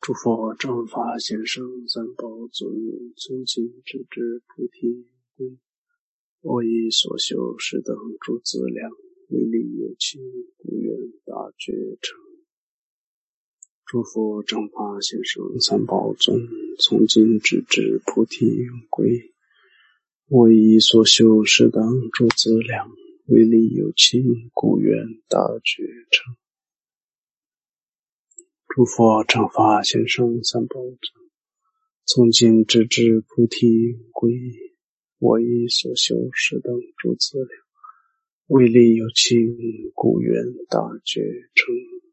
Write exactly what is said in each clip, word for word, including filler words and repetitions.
诸佛正法贤圣三宝尊，尊敬直至菩提归。我以所修是等诸资粮，为利有情，故愿大觉成。诸佛正法贤圣三宝尊，从今直至菩提归。我以所修是等诸资粮，为利有情，故愿大觉成。诸佛正法贤圣三宝尊，从今直至菩提归。我以所修是等诸资粮，为利有情，故愿大觉成。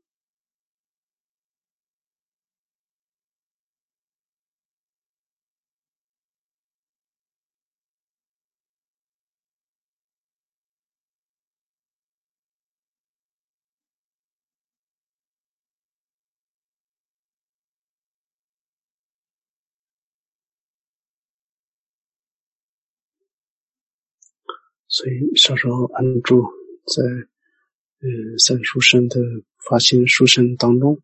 所以稍稍安住在呃三殊胜的发心殊胜当中，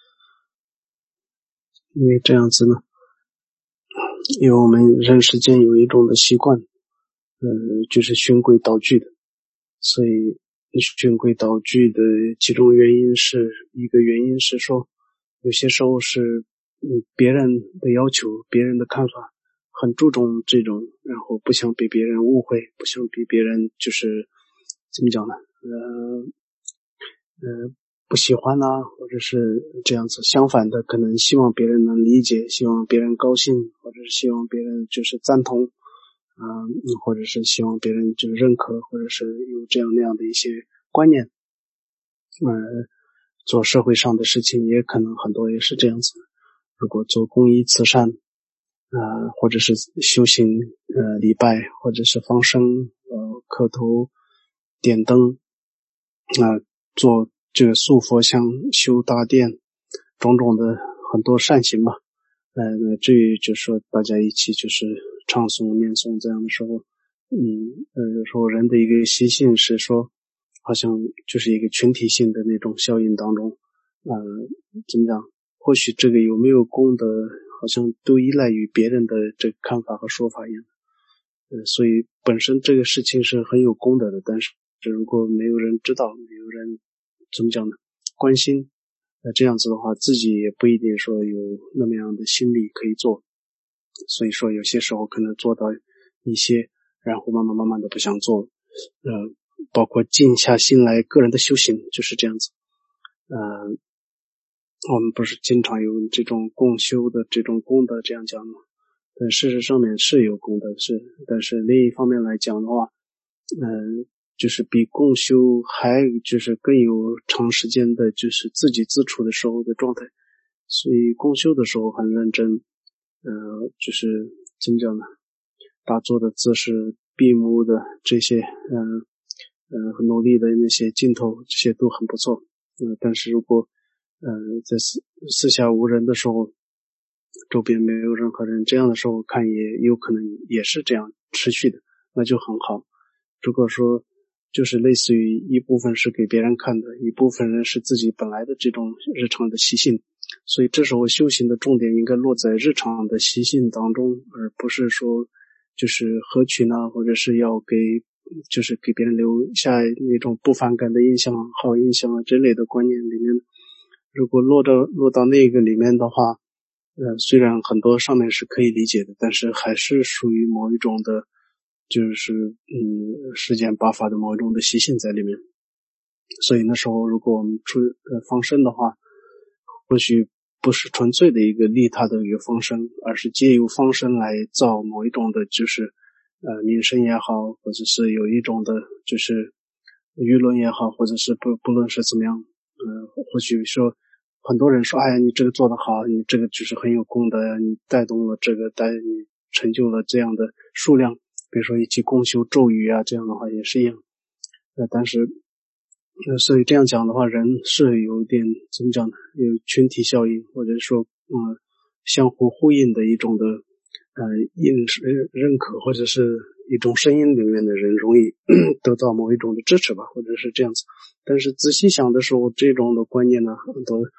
因为这样子呢，因为我们人世间有一种的习惯，呃，就是循规蹈矩的，所以循规蹈矩的几种原因是一个原因是说，有些时候是嗯别人的要求，别人的看法。很注重这种，然后不想被别人误会，不想被别人就是怎么讲呢？呃呃不喜欢啊，或者是这样子。相反的，可能希望别人能理解，希望别人高兴，或者是希望别人就是赞同，啊、呃，或者是希望别人就认可，或者是有这样那样的一些观念。呃，做社会上的事情也可能很多也是这样子。如果做公益慈善。呃，或者是修行，呃，礼拜，或者是放生，呃，磕头，点灯，啊、呃，做这个塑佛像，修大殿，种种的很多善行吧。呃，那至于就是说大家一起就是唱诵念诵这样的时候，嗯，呃，有时候人的一个习性是说，好像就是一个群体性的那种效应当中，呃，怎么讲？或许这个有没有功德？好像都依赖于别人的这个看法和说法一样，呃，所以本身这个事情是很有功德的，但是如果没有人知道，没有人怎么讲呢？关心，那这样子的话，自己也不一定说有那么样的心力可以做，所以说有些时候可能做到一些，然后慢慢慢慢的不想做，呃，包括静下心来，个人的修行就是这样子，呃。我们不是经常有这种共修的这种功德这样讲吗？但事实上面是有功德是，但是另一方面来讲的话，嗯、呃，就是比共修还就是更有长时间的就是自给自处的时候的状态。所以共修的时候很认真，呃，就是怎么讲呢？打坐的姿势、闭目的这些，嗯呃，呃，很努力的那些镜头，这些都很不错。呃，但是如果呃，在四四下无人的时候，周边没有任何人，这样的时候看也有可能也是这样持续的，那就很好。如果说就是类似于一部分是给别人看的，一部分人是自己本来的这种日常的习性，所以这时候修行的重点应该落在日常的习性当中，而不是说就是合群啊，或者是要给就是给别人留下那种不反感的印象、好印象啊之类的观念里面。如果落到落到那个里面的话，呃，虽然很多上面是可以理解的，但是还是属于某一种的，就是嗯，世间八法的某一种的习性在里面。所以那时候，如果我们出呃放生的话，或许不是纯粹的一个利他的一个放生，而是借由放生来造某一种的，就是呃名声也好，或者是有一种的，就是舆论也好，或者是不不论是怎么样。呃，或许说很多人说，哎呀，你这个做得好，你这个就是很有功德呀，你带动了这个，带你成就了这样的数量，比如说一起共修咒语啊，这样的话也是一样。呃，但是，呃，所以这样讲的话，人是有点怎么讲呢？有群体效应，或者说，嗯，相互呼应的一种的，呃，认认可或者是一种声音里面的人容易得到某一种的支持吧，或者是这样子。但是仔细想的时候，这种的观念呢，很多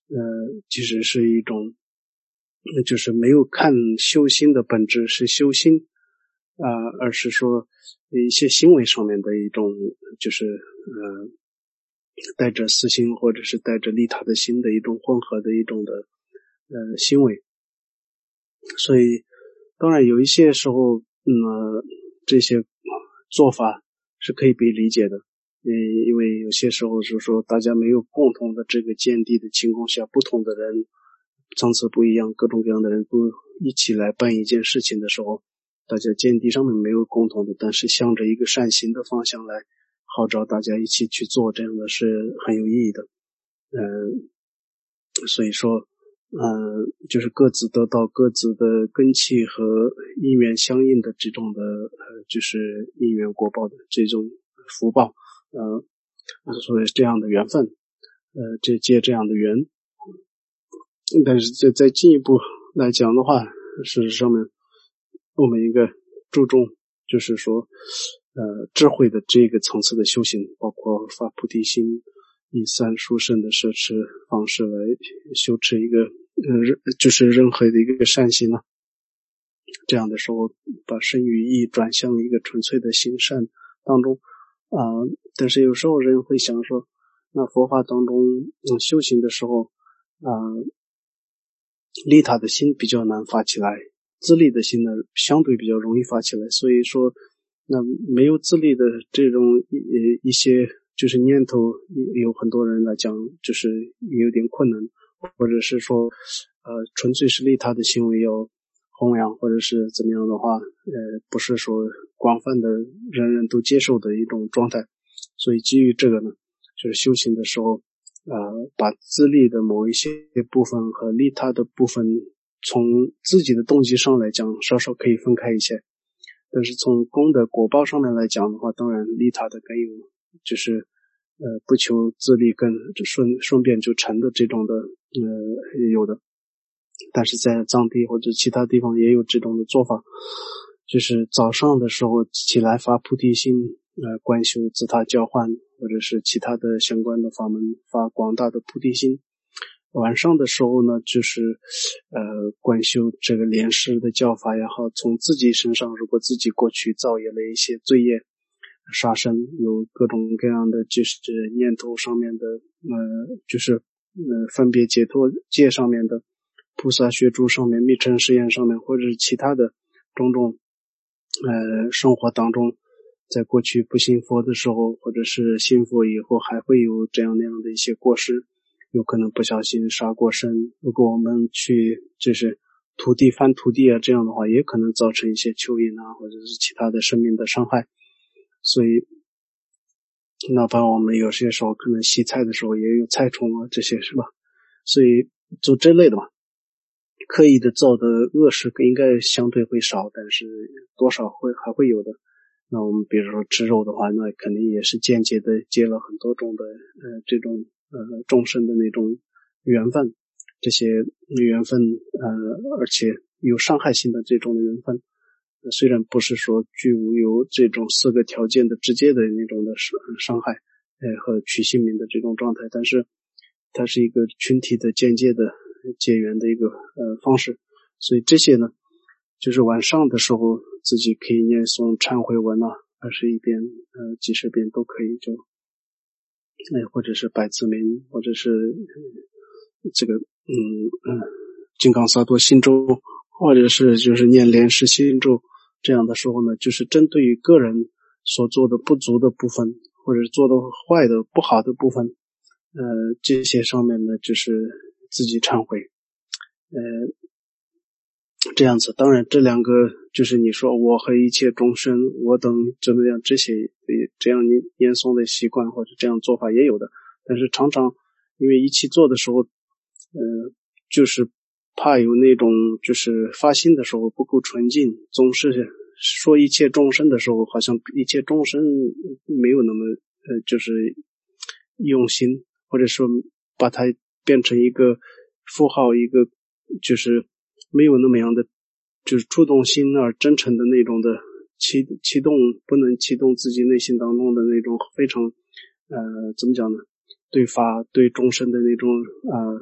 呃，其实是一种，就是没有看修心的本质是修心啊、呃，而是说一些行为上面的一种，就是呃，带着私心或者是带着利他的心的一种混合的一种的呃行为。所以当然有一些时候，嗯、呃，这些做法是可以被理解的。嗯，因为有些时候是说大家没有共同的这个见地的情况下，不同的人层次不一样，各种各样的人都一起来办一件事情的时候，大家见地上面没有共同的，但是向着一个善行的方向来号召大家一起去做，这样的是很有意义的。嗯，所以说嗯，就是各自得到各自的根器和因缘相应的这种的呃，就是因缘果报的这种福报，呃，所以这样的缘分，呃，这借这样的缘。但是再再进一步来讲的话，事实上面我们应该注重就是说呃智慧的这个层次的修行，包括发菩提心，以三殊胜的摄持方式来修持一个呃就是任何的一个善行啊，这样的时候把身语意转向一个纯粹的行善当中啊、呃。但是有时候人会想说，那佛法当中、嗯、修行的时候啊、呃，利他的心比较难发起来，自利的心呢相对比较容易发起来，所以说那没有自利的这种一一些就是念头，有很多人来讲就是有点困难，或者是说呃纯粹是利他的行为要弘扬或者是怎么样的话，呃不是说广泛的人人都接受的一种状态。所以基于这个呢，就是修行的时候呃把自利的某一些部分和利他的部分从自己的动机上来讲稍稍可以分开一些，但是从功德果报上面来讲的话，当然利他的更有就是呃不求自利更顺顺便就成的这种的呃有的，但是在藏地或者其他地方也有这种的做法，就是早上的时候起来发菩提心，呃观修自他交换或者是其他的相关的法门发广大的菩提心，晚上的时候呢就是呃观修这个莲师的教法也好，从自己身上如果自己过去造业了一些罪业杀生，有各种各样的就是念头上面的呃就是呃分别解脱界上面的菩萨学诸上面密乘实验上面，或者是其他的种种呃生活当中，在过去不信佛的时候或者是信佛以后还会有这样那样的一些过失，有可能不小心杀过生，如果我们去就是土地翻土地啊，这样的话也可能造成一些蚯蚓啊或者是其他的生命的伤害。所以哪怕我们有些时候可能洗菜的时候也有菜虫啊这些是吧，所以做这类的嘛，刻意的造的恶事应该相对会少，但是多少会还会有的。那我们比如说吃肉的话，那肯定也是间接的结了很多种的呃这种呃众生的那种缘分，这些缘分呃而且有伤害性的这种缘分，呃、虽然不是说具有这种四个条件的直接的那种的伤害呃和取性命的这种状态，但是它是一个群体的间接的结缘的一个呃方式。所以这些呢就是晚上的时候自己可以念诵忏悔文啊，二十一遍呃几十遍都可以，就呃或者是百字明，或者是、呃、这个嗯嗯金刚萨埵心咒，或者是就是念莲师心咒，这样的时候呢，就是针对于个人所做的不足的部分，或者做的坏的不好的部分，呃这些上面呢就是自己忏悔呃这样子。当然这两个就是你说我和一切众生我等怎么样，这些这样念诵的习惯或者这样做法也有的，但是常常因为一起做的时候呃就是怕有那种就是发心的时候不够纯净，总是说一切众生的时候好像一切众生没有那么呃就是用心，或者说把它变成一个符号，一个就是没有那么样的就是触动心而真诚的那种的启启动，不能启动自己内心当中的那种非常呃怎么讲呢，对法对众生的那种呃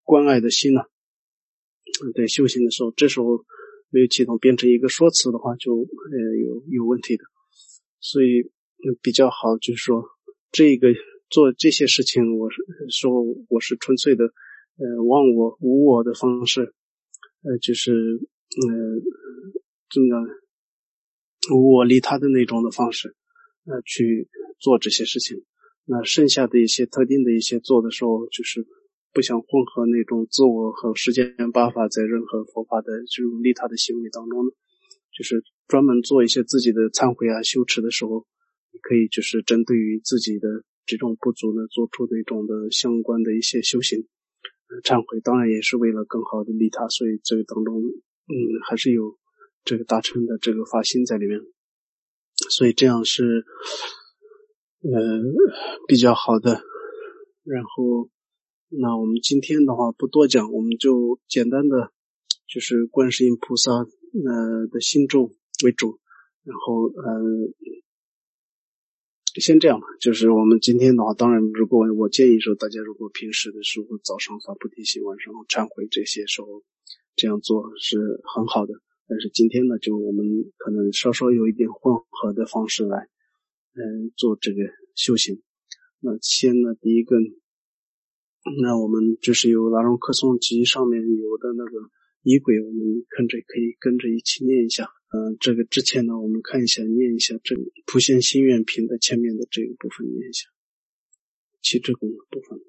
关爱的心呢、啊，对修行的时候，这时候没有启动变成一个说辞的话，就呃有有问题的。所以、呃、比较好就是说，这个做这些事情，我是说我是纯粹的呃忘我无我的方式，呃就是呃怎么样无我利他的那种的方式呃去做这些事情。那剩下的一些特定的一些做的时候，就是不想混合那种自我和世间八法在任何佛法的这种利他的行为当中呢，就是专门做一些自己的忏悔啊修持的时候，你可以就是针对于自己的这种不足呢，做出那种的相关的一些修行。呃、忏悔当然也是为了更好的利他，所以这个当中嗯还是有这个大乘的这个发心在里面，所以这样是呃比较好的。然后那我们今天的话不多讲，我们就简单的就是观世音菩萨呃的心咒为主，然后呃先这样吧。就是我们今天的话，当然如果我建议说大家如果平时的时候早上发菩提心，晚上忏悔，这些时候这样做是很好的。但是今天呢，就我们可能稍稍有一点混合的方式来呃做这个修行。那先呢，第一个那我们就是有拉荣克颂集上面有的那个仪轨，我们跟着可以跟着一起念一下。呃，这个之前呢，我们看一下念一下这个普贤心愿品的前面的这个部分念一下，七支供的部分。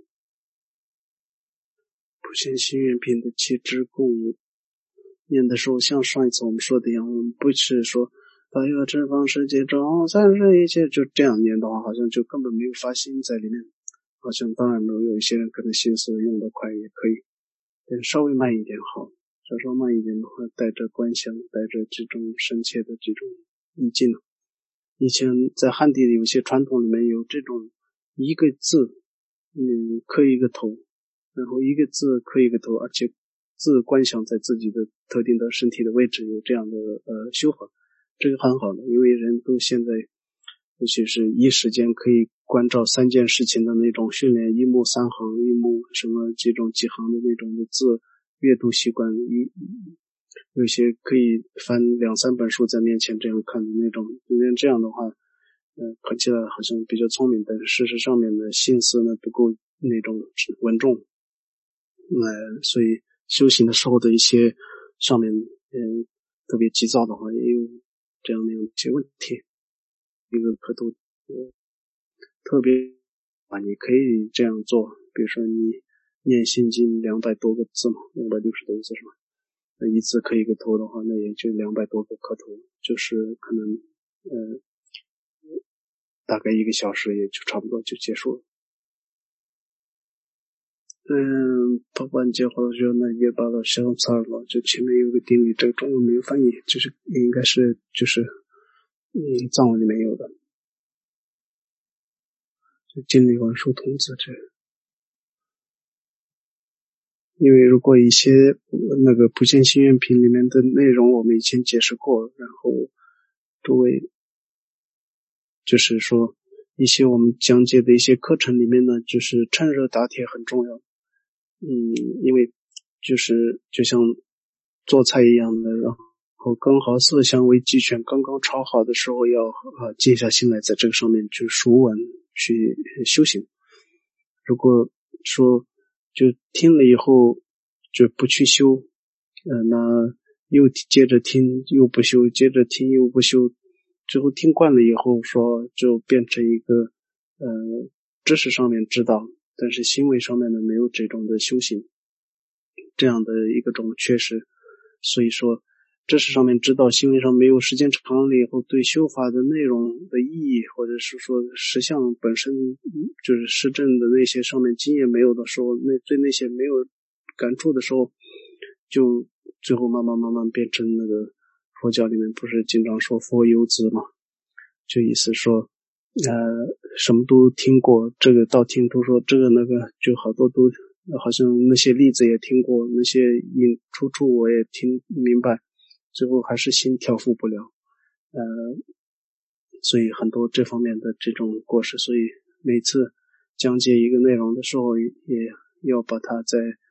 普贤心愿品的七支供念的时候，像上一次我们说的一样，我们不是说大愿十方世界中三世一切就这样念的话，好像就根本没有发心在里面。好像当然有有一些人可能心思用得快也可以，但稍微慢一点好。稍稍慢一点的话，带着观想，带着这种深切的这种意境。以前在汉地的有些传统里面有这种一个字嗯刻一个头，然后一个字刻一个头，而且字观想在自己的特定的身体的位置，有这样的呃修法，这个很好的。因为人都现在尤其是一时间可以关照三件事情的那种训练，一目三行，一目什么这种几行的那种的字阅读习惯，一有些可以翻两三本书在面前这样看的那种，这样的话呃，看起来好像比较聪明，但是事实上面的心思呢不够那种稳重，呃，所以修行的时候的一些上面嗯、呃、特别急躁的话，也有这样的一些问题。一个可都呃特别啊，你可以这样做，比如说你念心经两百多个字嘛，两百六十多个字是吧？那一字刻一个头的话，那也就两百多个磕头，就是可能呃大概一个小时也就差不多就结束了。嗯，跑完结后就那也把它相差了，就前面有个定理，这个中文没有翻译，就是应该是就是嗯藏文里面有的。就经理文书通知这，因为如果一些那个普贤心愿品里面的内容我们以前解释过，然后诸位就是说一些我们讲解的一些课程里面呢，就是趁热打铁很重要。嗯，因为就是就像做菜一样的，然后刚好色香味俱全，刚刚炒好的时候要啊静下心来在这个上面去熟闻去修行。如果说就听了以后就不去修，呃，那又接着听又不修，接着听又不修，最后听惯了以后说就变成一个呃知识上面知道，但是行为上面呢没有这种的修行，这样的一个种缺失。所以说知识上面知道，行为上没有，时间长了以后对修法的内容的意义，或者是说实相本身就是实证的那些上面经验没有的时候，那对那些没有感触的时候，就最后慢慢慢慢变成那个佛教里面不是经常说佛游子嘛，就意思说呃什么都听过，这个道听途说，这个那个就好多都好像那些例子也听过，那些引出处我也听明白，最后还是心调伏不了，呃，所以很多这方面的这种过失，所以每次讲解一个内容的时候，也要把它再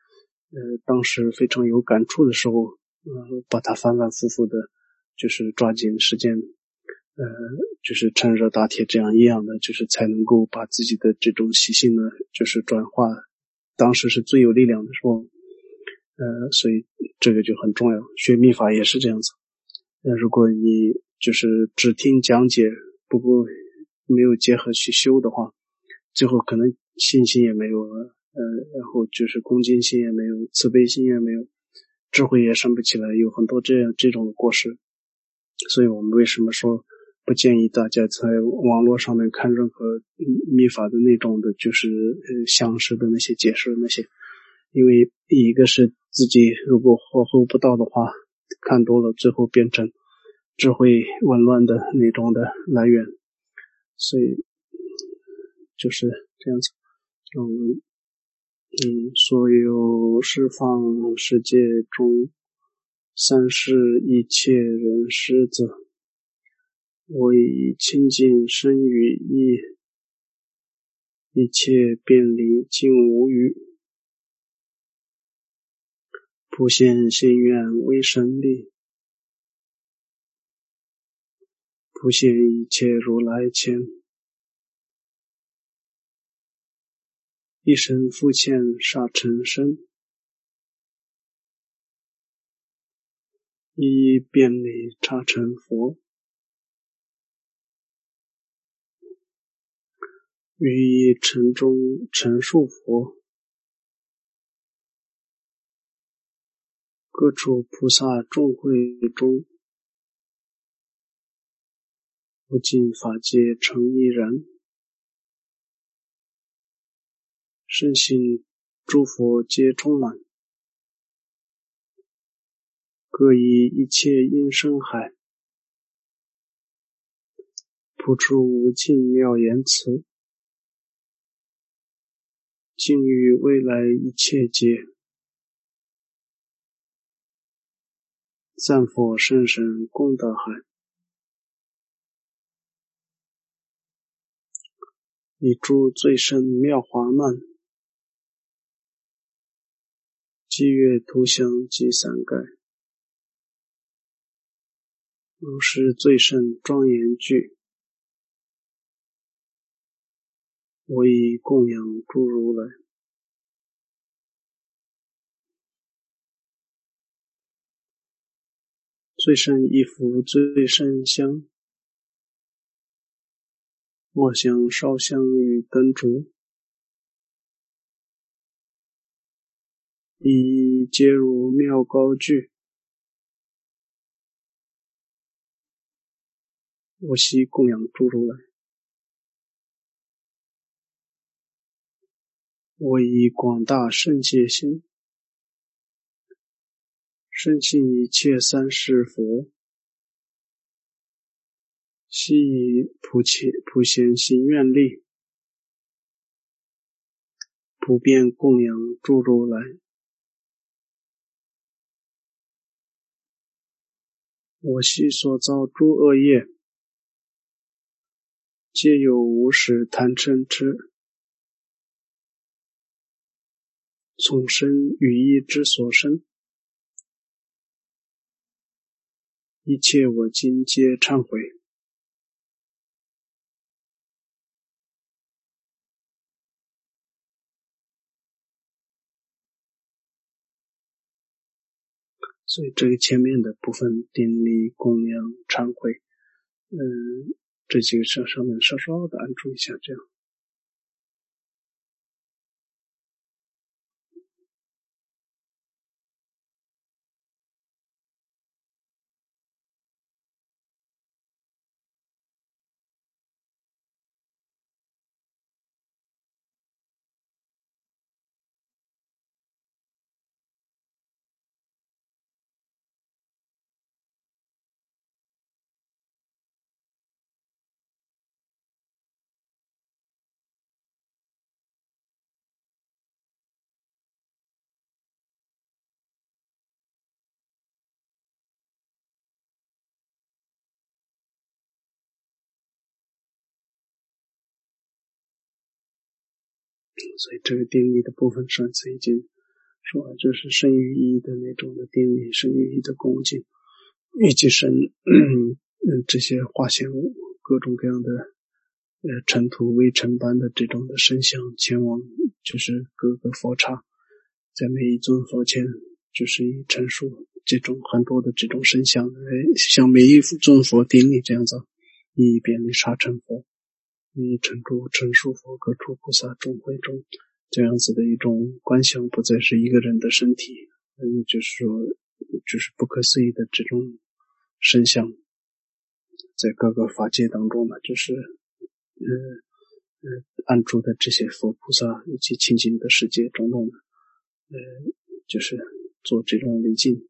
呃，当时非常有感触的时候，呃，把它反反复复的，就是抓紧时间，呃，就是趁热打铁这样一样的，就是才能够把自己的这种习性呢，就是转化。当时是最有力量的时候，呃，所以这个就很重要。学密法也是这样子。呃，如果你就是只听讲解，不过没有结合去修的话，最后可能信心也没有了，呃，然后就是恭敬心也没有，慈悲心也没有，智慧也升不起来，有很多这样这种的过失。所以我们为什么说不建议大家在网络上面看任何密法的那种的，就是呃详实的那些解释那些，因为一个是自己如果获获不到的话，看多了最后变成智慧紊乱的那种的来源，所以就是这样子。嗯嗯，所有十方世界中，三世一切人师子，我以清净身语意，一切遍离尽无余，普现心愿为神力，普现一切如来前，一生复现杀尘身，一一遍礼刹成佛，于一尘中陈述佛，各处菩萨众会中，无尽法界成一然，圣心诸佛皆充满，各以一切音声海，普出无尽妙言辞，尽于未来一切劫，赞佛圣神功德海，以诸最胜妙华曼，积月图香及伞盖，如是最胜庄严具，我以供养诸如来。最胜一幅最胜香，我香烧香与灯烛，一一皆如妙高具，我悉供养诸如来。我以广大圣界心，深信一切三世佛，悉以普切普贤行愿力，普遍供养诸如来。我悉所造诸恶业，皆有无始贪嗔痴，从生语意之所生，一切我今皆忏悔。所以这个前面的部分，顶礼、供养、忏悔，嗯，这几个上上面稍稍的按住一下，这样。所以这个定力的部分上次已经是吧？就是生于意的那种的定力，生于意的恭敬，以及生嗯这些化现物，各种各样的呃尘土微尘般的这种的声响前往，就是各个佛刹，在每一尊佛前，就是以陈述这种很多的这种声响来向每一尊佛顶礼，这样子一遍礼刹成佛，以陈住陈述佛各处菩萨众会中，这样子的一种观想，不再是一个人的身体，嗯，就是说，就是不可思议的这种声响，在各个法界当中呢，就是呃呃安住的这些佛菩萨以及清净的世界种种的，呃，就是做这种礼敬。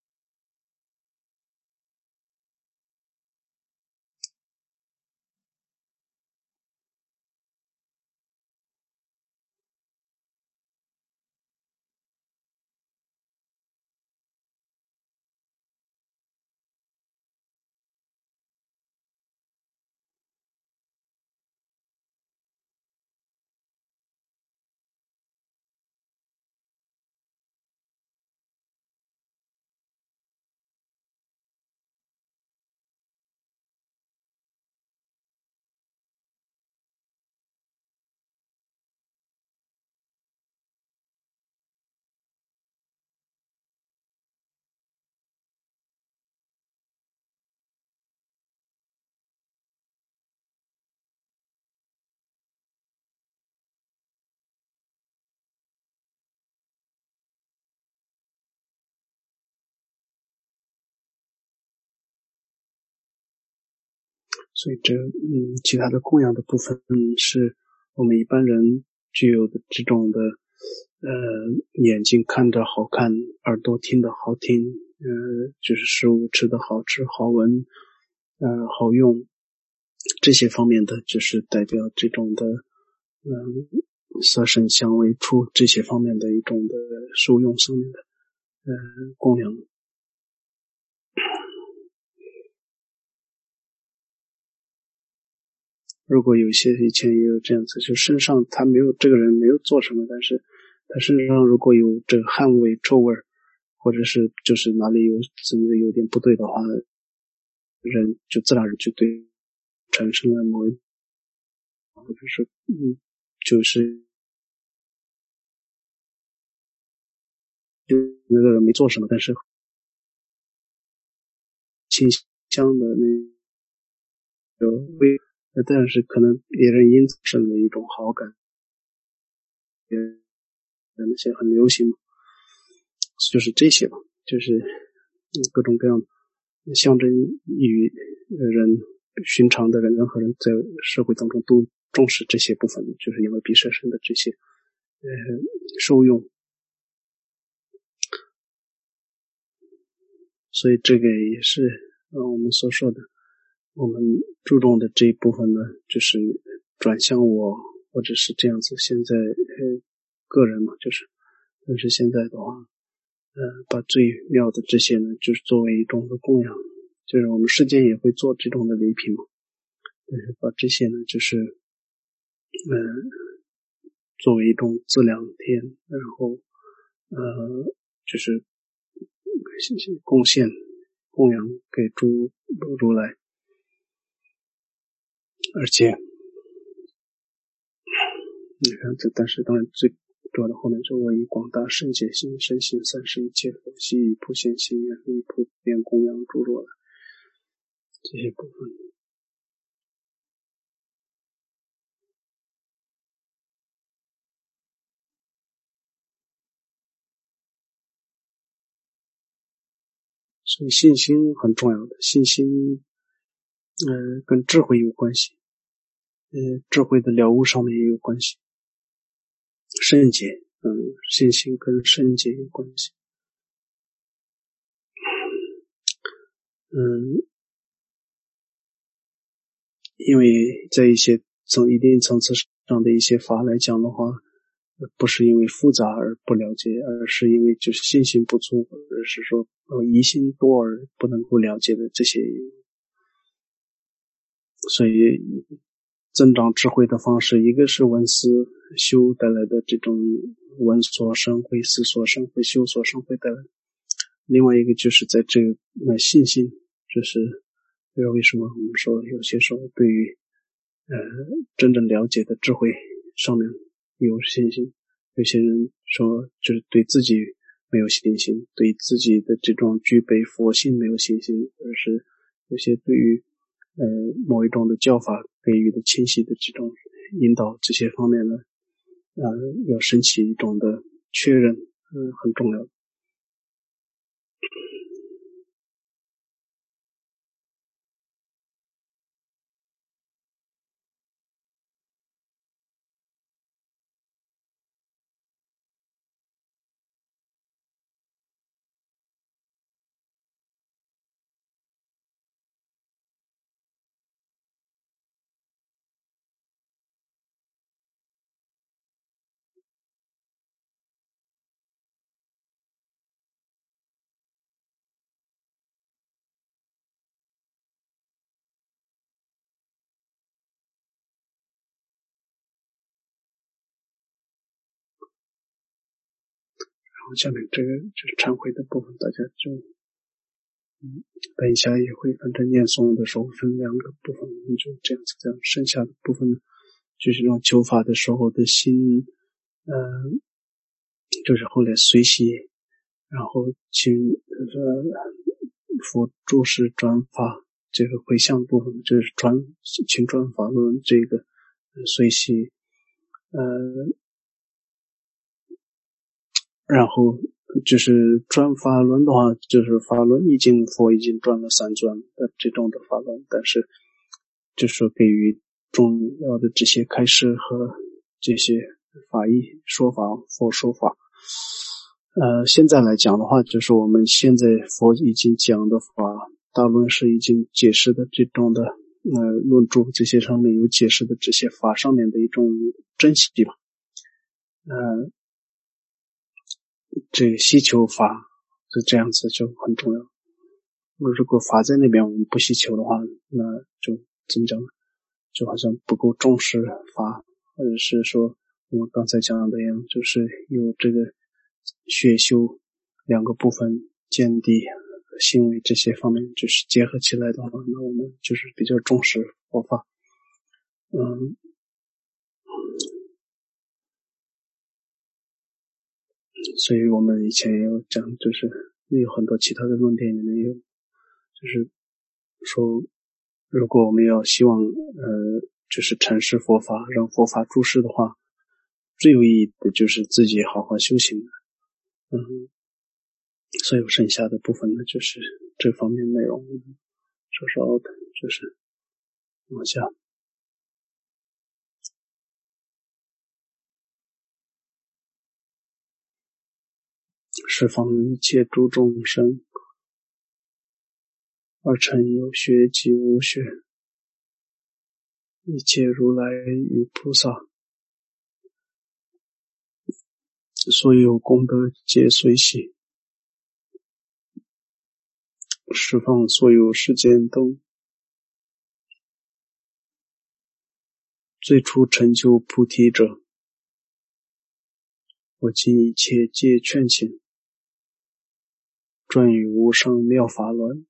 所以这嗯，其他的供养的部分是我们一般人具有的这种的呃，眼睛看着好看，耳朵听得好听，呃，就是食物吃得好吃好闻，呃，好用，这些方面的就是代表这种的嗯，色声香味触这些方面的一种的受用上面的呃供养。如果有一些以前也有这样子，就身上他没有这个人没有做什么，但是他身上如果有这个汗味臭味，或者是就是哪里有怎么有点不对的话，人就自然就对产生了某一或者是嗯就是就那个人没做什么，但是清香的那个味，但是可能别人因此生了一种好感，也那些很流行，就是这些吧，就是各种各样象征与人寻常的人任何人在社会当中都重视这些部分，就是因为比舍身的这些呃受用，所以这个也是呃我们所说的，我们注重的这一部分呢，就是转向我，或者是这样子。现在呃个人嘛，就是但是现在的话，呃把最妙的这些呢，就是作为一种的供养，就是我们世间也会做这种的礼品嘛，就是把这些呢，就是呃作为一种资粮田，然后呃就是贡献供养给诸如来，而且你看这，但是当然最主要的后面是我以广大圣解心身行三世一切佛悉以普贤行愿力普遍供养诸如来这些部分。所以信心很重要的，信心呃跟智慧有关系，呃智慧的了悟上面也有关系，圣解嗯信心跟圣解有关系。嗯，因为在一些从一定层次上的一些法来讲的话，不是因为复杂而不了解，而是因为就是信心不足，或者是说呃疑心多而不能够了解的这些，所以增长智慧的方式，一个是闻思修带来的这种闻所生慧、思所生慧、修所生慧带来的，另外一个就是在这个呃信心，就是为什么我们说有些时候对于呃真正了解的智慧上面有信心，有些人说就是对自己没有信心，对自己的这种具备佛性没有信心，而是有些对于呃某一种的教法给予的清晰的这种引导，这些方面呢呃要升起一种的确认，嗯、呃、很重要。然后下面这个就是忏悔的部分，大家就嗯，等一下也会反正念诵的时候分两个部分，我们就这样子这样，剩下的部分呢，就是用求法的时候的心，呃，就是后来随喜，然后请呃佛注释转法这个回向部分，就是转请转法论这个呃随喜，呃。然后就是转法轮的话，就是法轮已经佛已经转了三转的这种的法轮，但是就是给予重要的这些开示和这些法义说法，佛说法。呃，现在来讲的话，就是我们现在佛已经讲的法，大论是已经解释的这种的呃论著这些上面有解释的这些法上面的一种珍惜吧，呃。这个希求法是这样子就很重要。如果法在那边我们不希求的话，那就怎么讲呢？就好像不够重视法，或者是说我们刚才讲的一样，就是有这个学修两个部分见地行为这些方面就是结合起来的话，那我们就是比较重视佛法。嗯。所以我们以前也有讲，就是有很多其他的论点里面有，就是说，如果我们要希望呃，就是阐释佛法，让佛法注释的话，最有意义的就是自己好好修行。嗯，所以剩下的部分呢，就是这方面内容，稍稍的，就是往下。十方一切诸众生，而成有学及无学，一切如来与菩萨，所有功德皆随喜。十方所有世间都最初成就菩提者，我今一切皆劝请，转于无上妙法轮。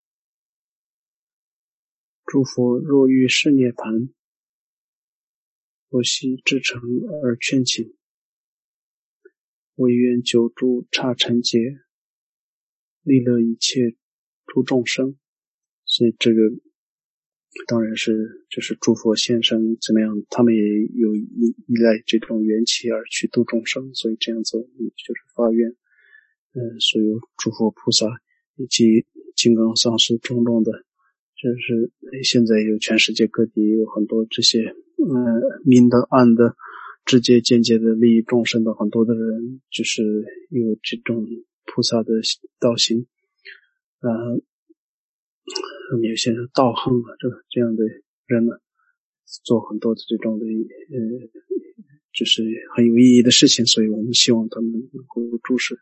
诸佛若欲示涅盘，我悉至诚而劝请，唯愿久住刹尘劫，利乐一切诸众生。所以这个当然是就是诸佛现身怎么样，他们也有依依赖这种缘起而去度众生，所以这样子就是发愿，嗯，所有诸佛菩萨以及金刚上师种种的，就是现在有全世界各地有很多这些嗯明的暗的直接间接的利益众生的很多的人，就是有这种菩萨的道行，呃有些人道行啊，这这样的人呢，做很多的这种的呃，就是很有意义的事情，所以我们希望他们能够注视。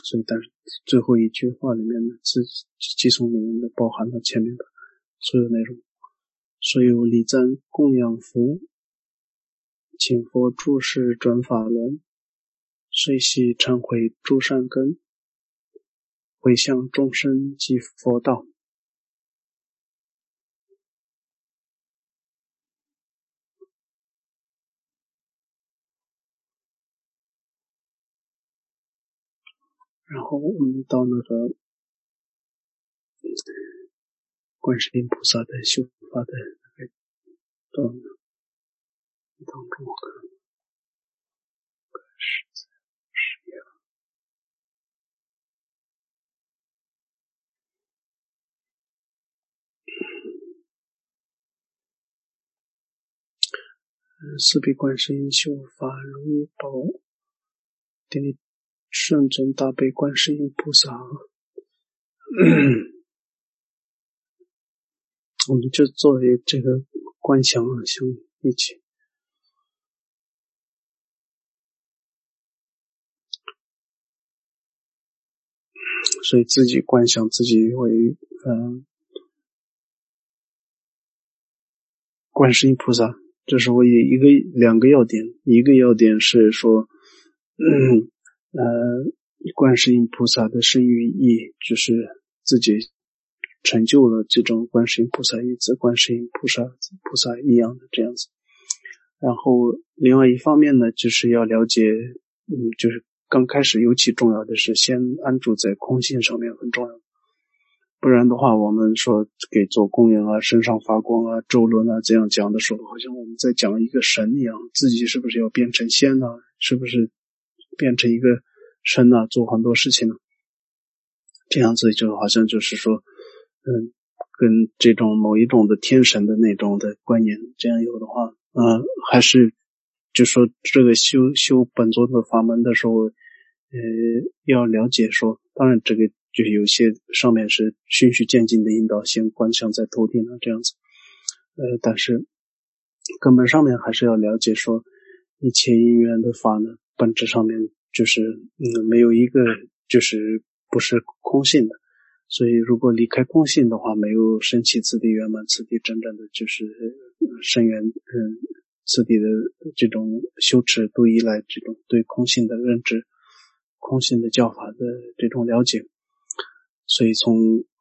所以但是最后一句话里面的自寄送里面的包含了前面的所有内容。所有礼赞供养服，请佛注释转法轮，遂系忏悔诸善根，回向众生及佛道。然后我们到那个观世音菩萨的修法的那个段当中，我看是在十页了。四臂观世音修法如意宝典里圣真大悲观世音菩萨，我们就作为这个观想啊，相一起。所以自己观想自己为嗯观世音菩萨，这是我有一个两个要点，一个要点是说，嗯呃观世音菩萨的身语意，就是自己成就了这种观世音菩萨与子观世音菩萨菩萨一样的这样子。然后另外一方面呢，就是要了解，嗯，就是刚开始尤其重要的是先安住在空性上面很重要。不然的话，我们说给做供养啊、身上发光啊、周轮啊这样讲的时候，好像我们在讲一个神一样，自己是不是要变成仙呢、啊？是不是变成一个神呢、啊？做很多事情呢？这样子就好像就是说，嗯，跟这种某一种的天神的那种的观念这样有的话，呃，还是就说这个修修本座的法门的时候，呃，要了解说，当然这个就是有些上面是循序渐进的引导，先观想再头顶啊这样子，呃，但是根本上面还是要了解说，一切因缘的法呢，本质上面就是嗯没有一个就是不是空性的。所以如果离开空性的话，没有升起次第圆满，次第真正的就是深缘，嗯，次第的这种修持都依赖这种对空性的认知、空性的教法的这种了解。所以从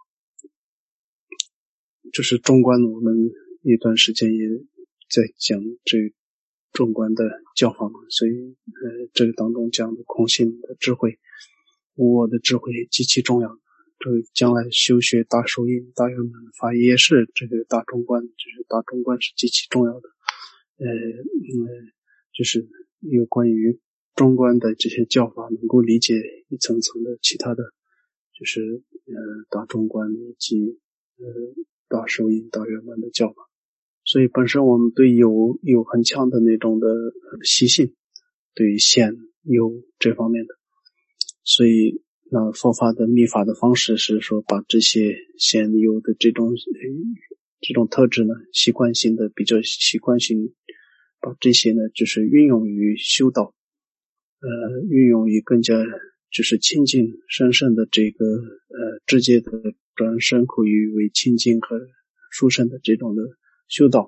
就是中观，我们一段时间也在讲这中观的教法嘛，所以呃，这个当中讲的空性的智慧、无我的智慧极其重要。这个将来修学大手印、大圆满法也是这个大中观，就是大中观是极其重要的。呃，嗯，就是有关于中观的这些教法，能够理解一层层的其他的，就是呃大中观以及呃大手印、大圆满的教法。所以本身我们对有有很强的那种的习性，对于显有这方面的，所以那佛法的密法的方式是说，把这些现有的这种这种特质呢，习惯性的比较习惯性，把这些呢，就是运用于修道，呃，运用于更加就是亲近神圣的这个呃直接的转身口语为亲近和殊胜的这种的修道。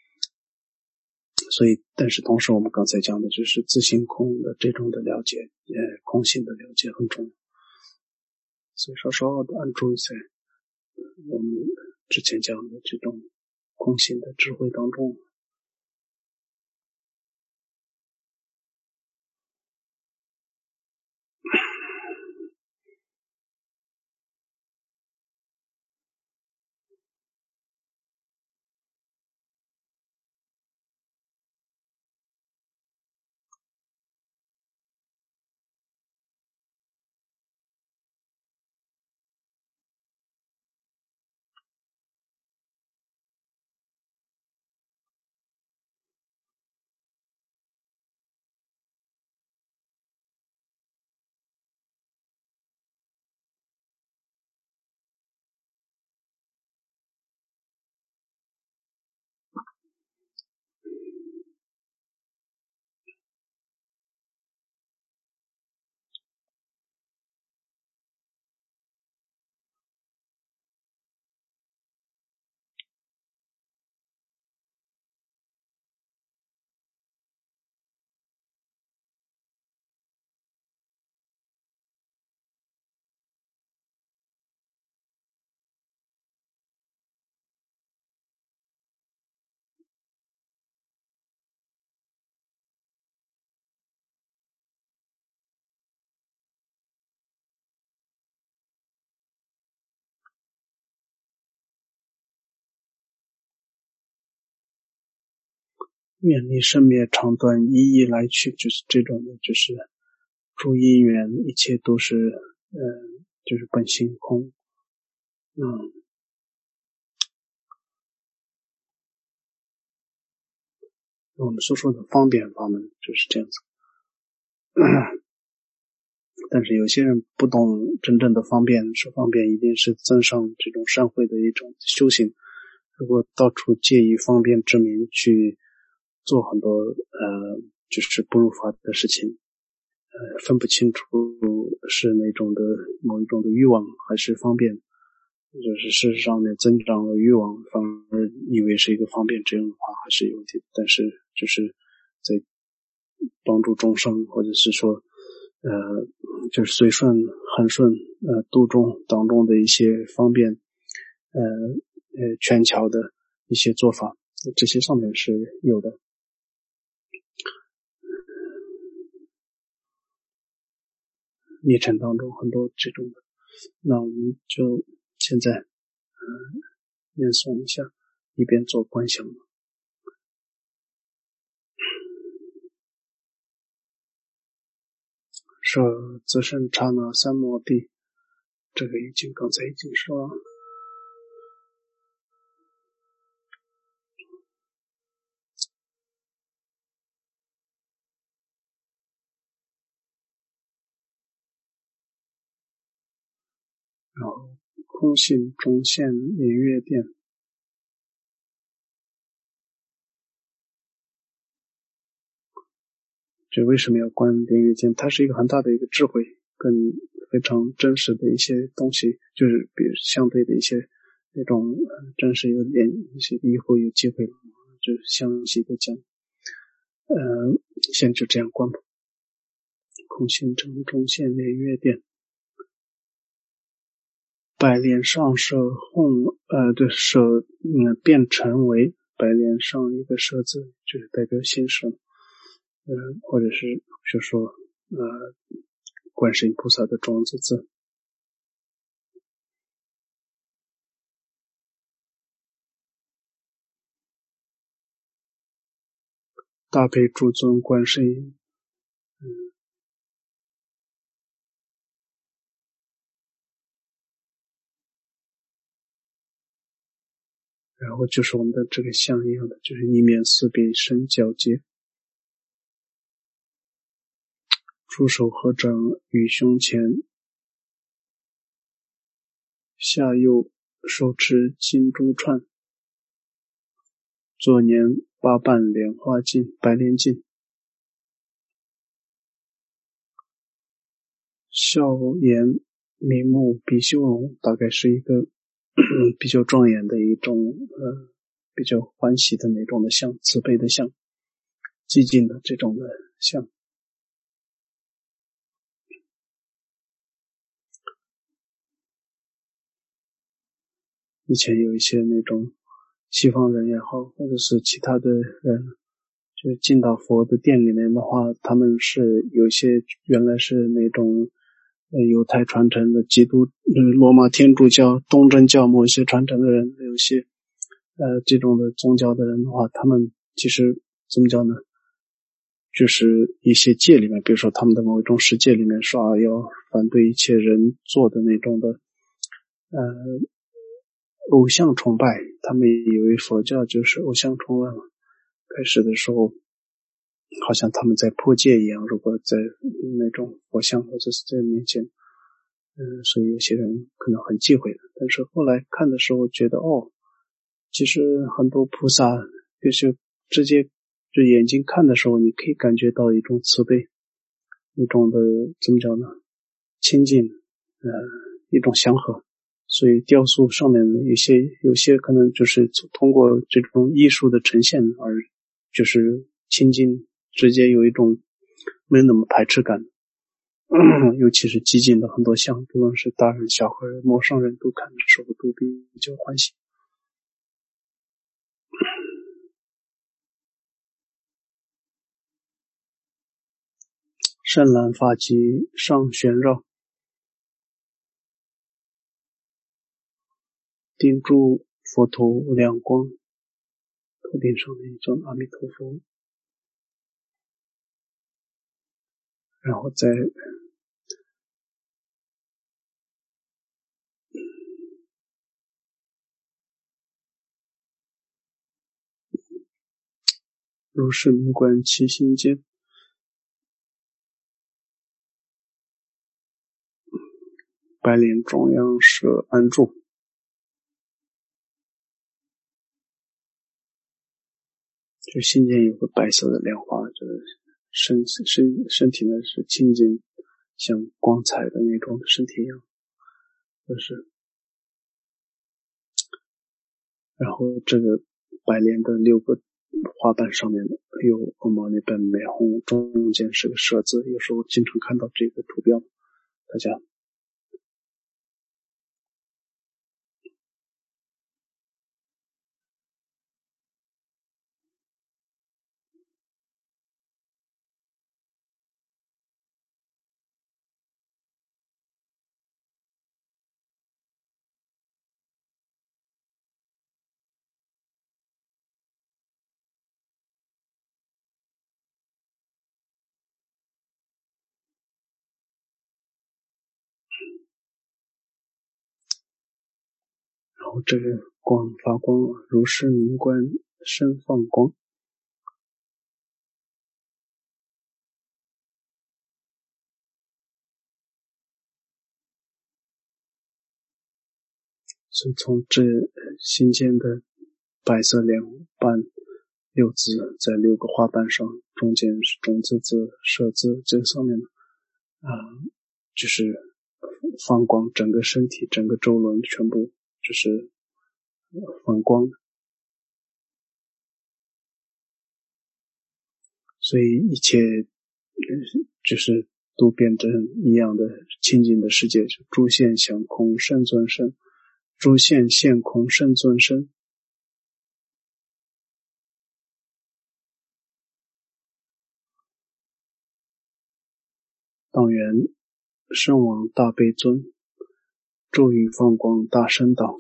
所以，但是同时我们刚才讲的就是自性空的这种的了解，呃，空性的了解很重要。所以稍稍的安住在我们之前讲的这种空性的智慧当中。 远离生灭长短，一一来去，就是这种的，就是诸因缘，一切都是呃，就是本性空。嗯，我们所说的方便法门就是这样子。但是有些人不懂真正的方便，说方便一定是增上这种善慧的一种修行。如果到处借以方便之名去做很多呃，就是不如法的事情，呃，分不清楚是那种的某一种的欲望还是方便，就是事实上面增长了欲望，反而以为是一个方便，这样的话还是有问题的。但是就是在帮助众生，或者是说呃，就是随顺恒顺呃度众当中的一些方便呃呃权巧的一些做法，这些上面是有的。历程当中很多这种的，那我们就现在呃念诵一下，一边做观想。舍自身刹那三摩地，这个已经刚才已经说了。然后空性中现连月殿，这为什么要观连月殿？它是一个很大的一个智慧，跟非常真实的一些东西，就是比如相对的一些那种呃真实有点一些以后有机会就详细的讲。呃，先就这样观吧。空性中中现连月殿，百莲上舍哄呃对舍嗯变成为百莲上一个舍字，就是代表心舍，呃或者是就说呃观世音菩萨的种子字。大悲诸尊观世音，嗯，然后就是我们的这个像一样的，就是一面四臂身交接，诸手合掌于胸前，下右手持金珠串，左捻八瓣莲花镜白莲镜，笑颜明目比修容，大概是一个比较庄严的一种呃比较欢喜的那种的像，慈悲的像，寂静的这种的像。以前有一些那种西方人也好，或者是其他的人，就进到佛的殿里面的话，他们是有一些原来是那种呃犹太传承的基督呃罗马天主教东正教某一些传承的人，有些呃这种的宗教的人的话，他们其实怎么讲呢，就是一些戒里面，比如说他们的某一种世界里面说啊，要反对一切人做的那种的呃偶像崇拜，他们以为佛教就是偶像崇拜嘛。开始的时候好像他们在破戒一样，如果在那种佛像或者是在面前嗯，所以有些人可能很忌讳的。但是后来看的时候觉得哦，其实很多菩萨就是直接就眼睛看的时候，你可以感觉到一种慈悲，一种的怎么讲呢，亲近，呃，一种祥和。所以雕塑上面有些有些可能就是通过这种艺术的呈现而就是亲近，直接有一种没那么排斥感。尤其是激进的很多像，不论是大人小孩陌生人都看的时候都比较欢喜。深蓝发髻上旋绕，定住佛头无量光， 头顶上的一尊阿弥陀佛，然后再如是名观其心间，白莲中央设安住，就心间有个白色的莲花，就是身身身体呢是清净，像光彩的那种身体一样，就是，然后这个白莲的六个花瓣上面有欧玛尼本美红，中间是个舍字，有时候经常看到这个图标，大家。然后这个光发光，如是名观身放光，所以从这心间的白色莲瓣六字，在六个花瓣上，中间是种子字、舍字，这个上面啊、呃，就是放光，整个身体、整个周轮全部就是放光的，所以一切就是都变成一样的清净的世界，就诸现相空，圣尊身，诸现现空，圣尊身。当元圣王大悲尊，咒语放光大声道，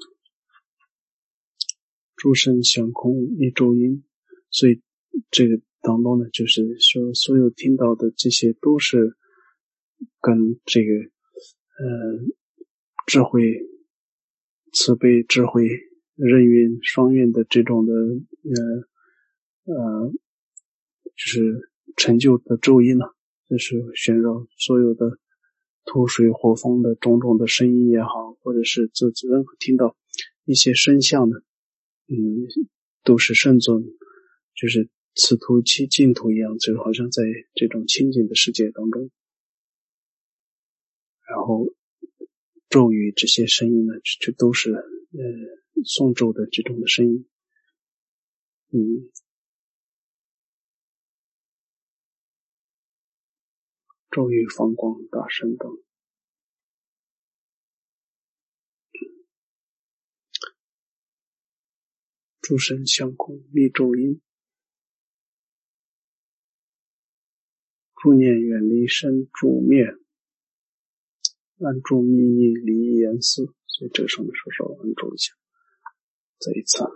诸身相空一咒音。所以这个当中呢，就是说所有听到的这些都是跟这个呃智慧、慈悲、智慧、任运、双运的这种的呃呃就是成就的咒音呢，就是旋绕所有的土水火风的种种的声音也好，或者是自己任何听到一些声像的，嗯，都是圣尊，就是此土其净土一样，就好像在这种清净的世界当中，然后咒语这些声音呢，这都是呃诵咒的这种的声音，嗯，咒语放光大声等。诸身相空密咒音，诸念远离身诸灭，安住密意离言思，所以这个上面稍稍安住一下，再一次。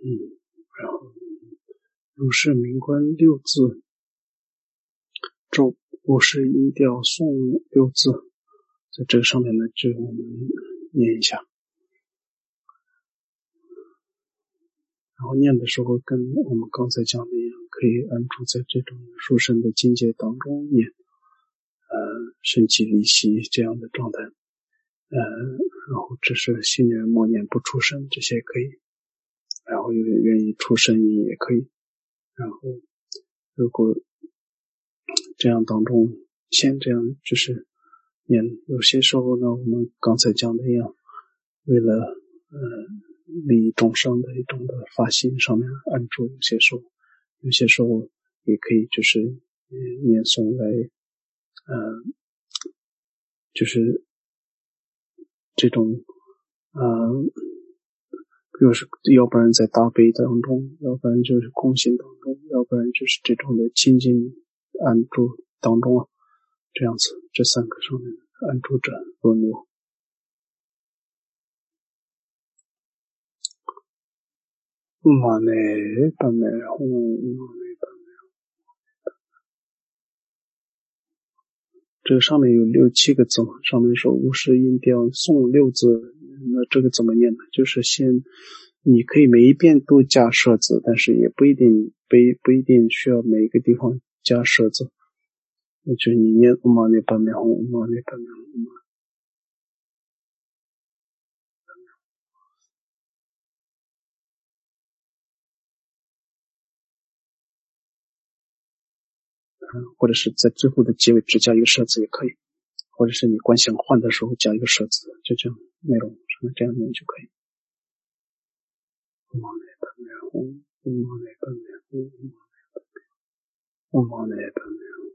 嗯，然后如是明观六字，咒如是音调诵六字，在这个上面呢，就我们念一下。然后念的时候跟我们刚才讲的一样，可以安住在这种殊胜的境界当中念，呃，身体离息这样的状态，呃，然后只是心念默念不出声，这些可以，然后有愿意出声音也可以，然后如果这样当中先这样就是念，有些时候呢，我们刚才讲的一样，为了呃利益众生的一种的发心上面安住，有些时候有些时候也可以就是念诵来呃就是这种呃比如是要不然在大悲当中，要不然就是空性当中，要不然就是这种的清净安住当中啊，这样子这三个上面安住着轮流。马内巴美红马内巴美，这个上面有六七个字嘛，上面说无视音调诵六字，那这个怎么念呢？就是先你可以每一遍都加舍字，但是也不一定不不一定需要每一个地方加舍字。那就是你念乌玛内巴美红乌玛内巴美红乌玛，或者是在最后的结尾只加一个舍字也可以，或者是你观想换的时候加一个舍字，就这样内容这样念就可以。乌玛内巴美红乌玛内巴美红乌玛内巴美红。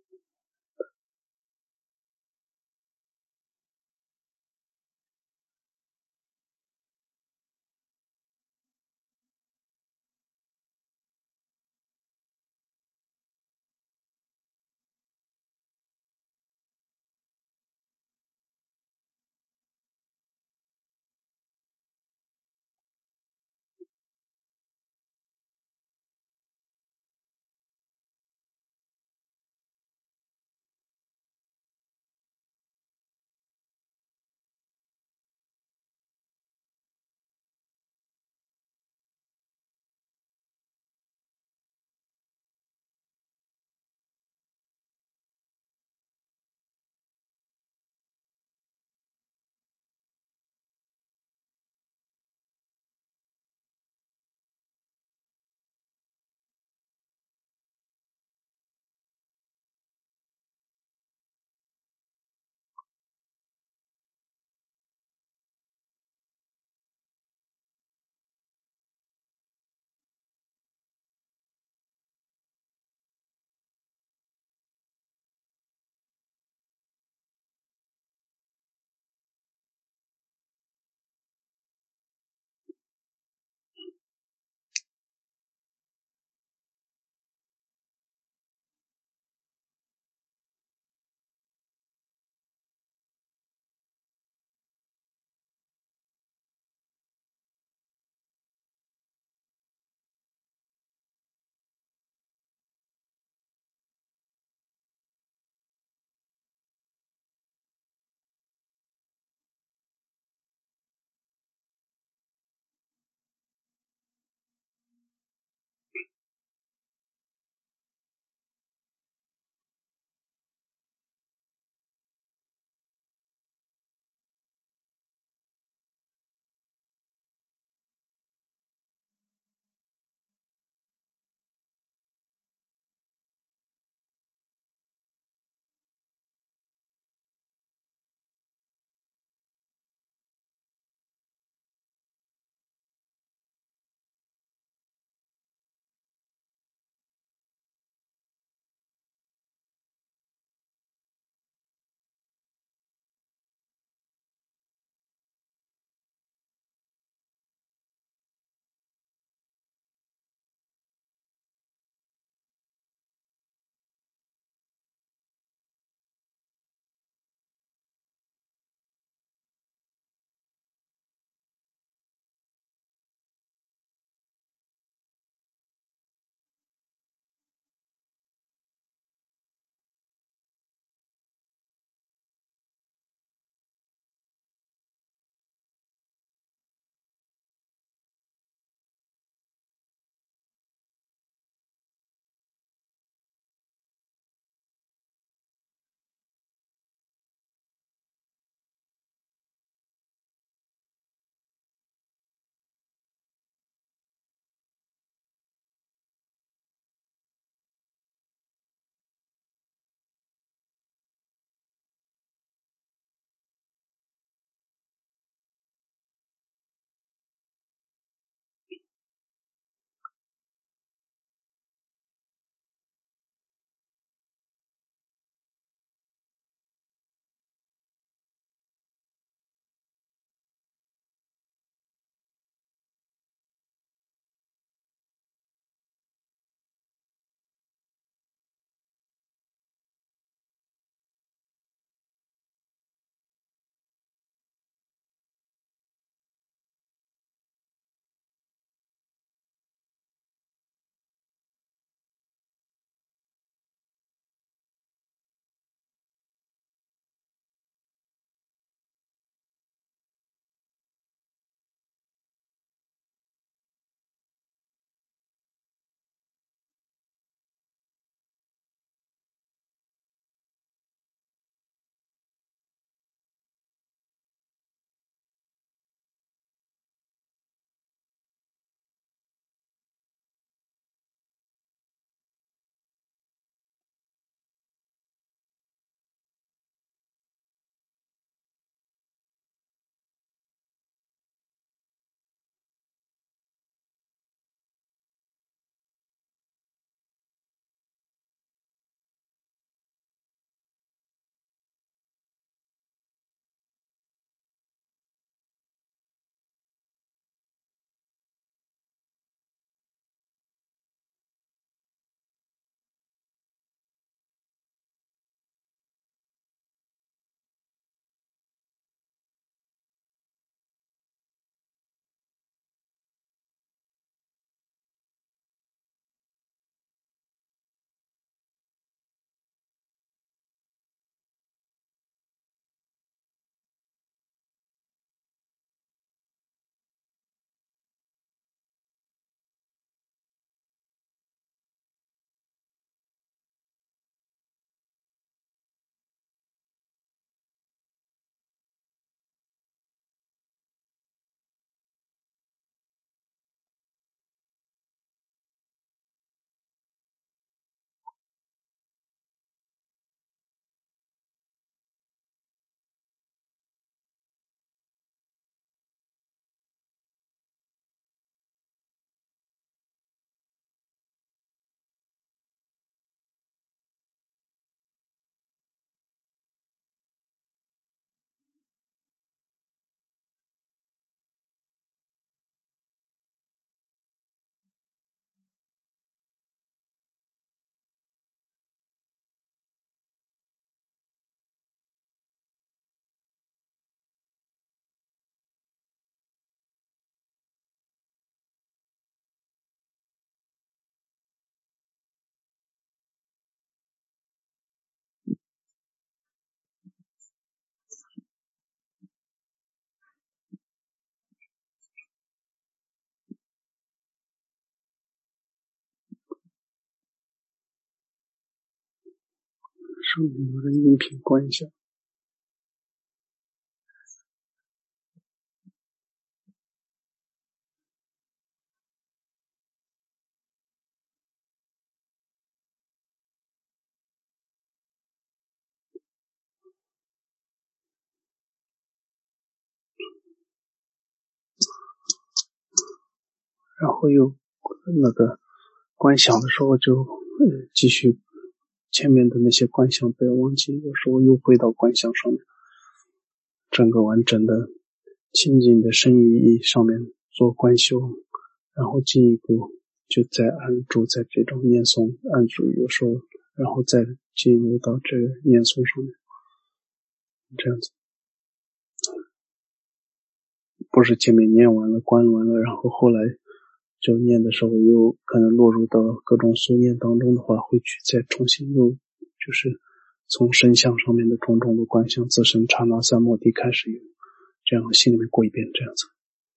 上面有的音频关一下。然后又那个观想的时候就呃继续前面的那些观想不要忘记，有时候又回到观想上面，整个完整的清净的身意上面做观修，然后进一步就再安住在这种念诵安住，有时候然后再进入到这个念诵上面，这样子。不是前面念完了观完了，然后后来就念的时候又可能落入到各种宿念当中的话，会去再重新又就是从身相上面的种种的观想自身刹那三摩地开始有这样心里面过一遍这样子。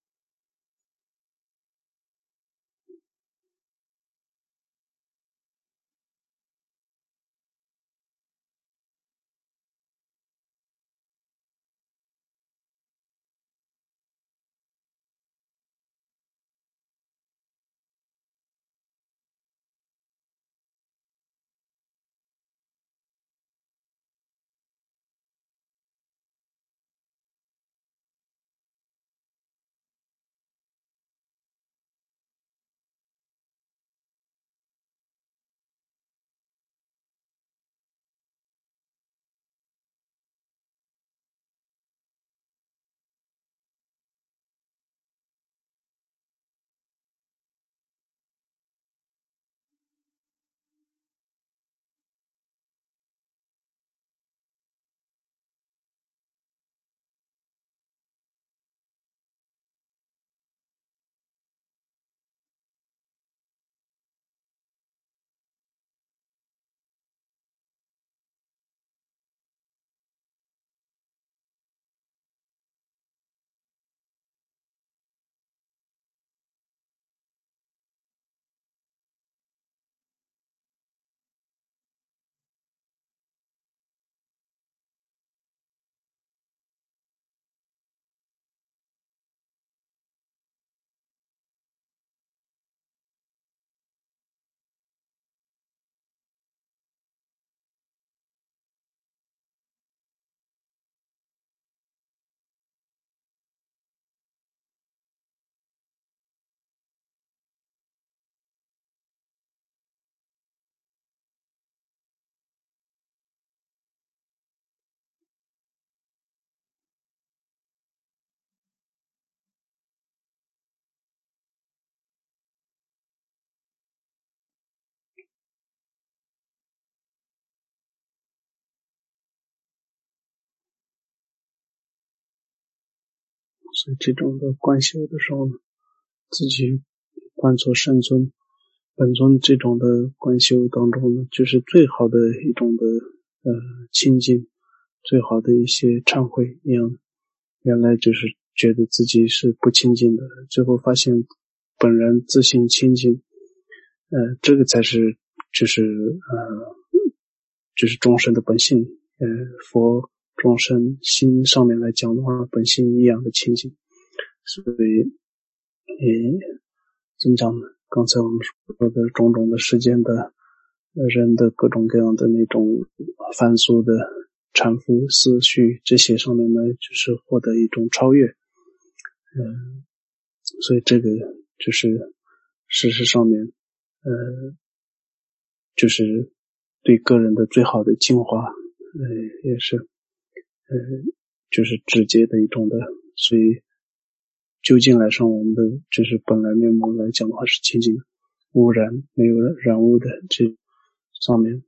所以这种的观修的时候呢，自己观作圣尊本尊这种的观修当中呢，就是最好的一种的呃清净，最好的一些忏悔一样。原来就是觉得自己是不清净的，最后发现本人自性清净，呃，这个才是就是呃就是众生的本性，呃，佛众生心上面来讲的话，本性一样的清净。所以，呃，怎么讲呢？刚才我们说的种种的世间的人的各种各样的那种凡俗的缠缚思绪，这些上面呢，就是获得一种超越。嗯、呃，所以这个就是事实上面，呃，就是对个人的最好的净化，呃，也是，呃，就是直接的一种的。所以究竟来上我们的就是本来面目来讲的话是清净的，污染没有染污的，这上面，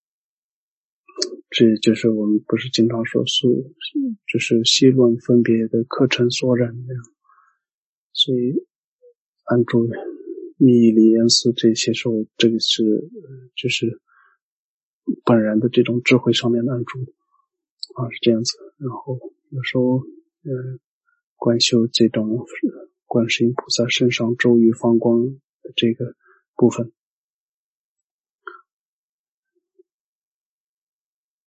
这就是我们不是经常说素，就是细论分别的课程所染那样。所以按住密理言思这些时候，这个是就是本然的这种智慧上面的按住啊，是这样子。然后有时候呃观修这种观世音菩萨身上周瑜放光的这个部分，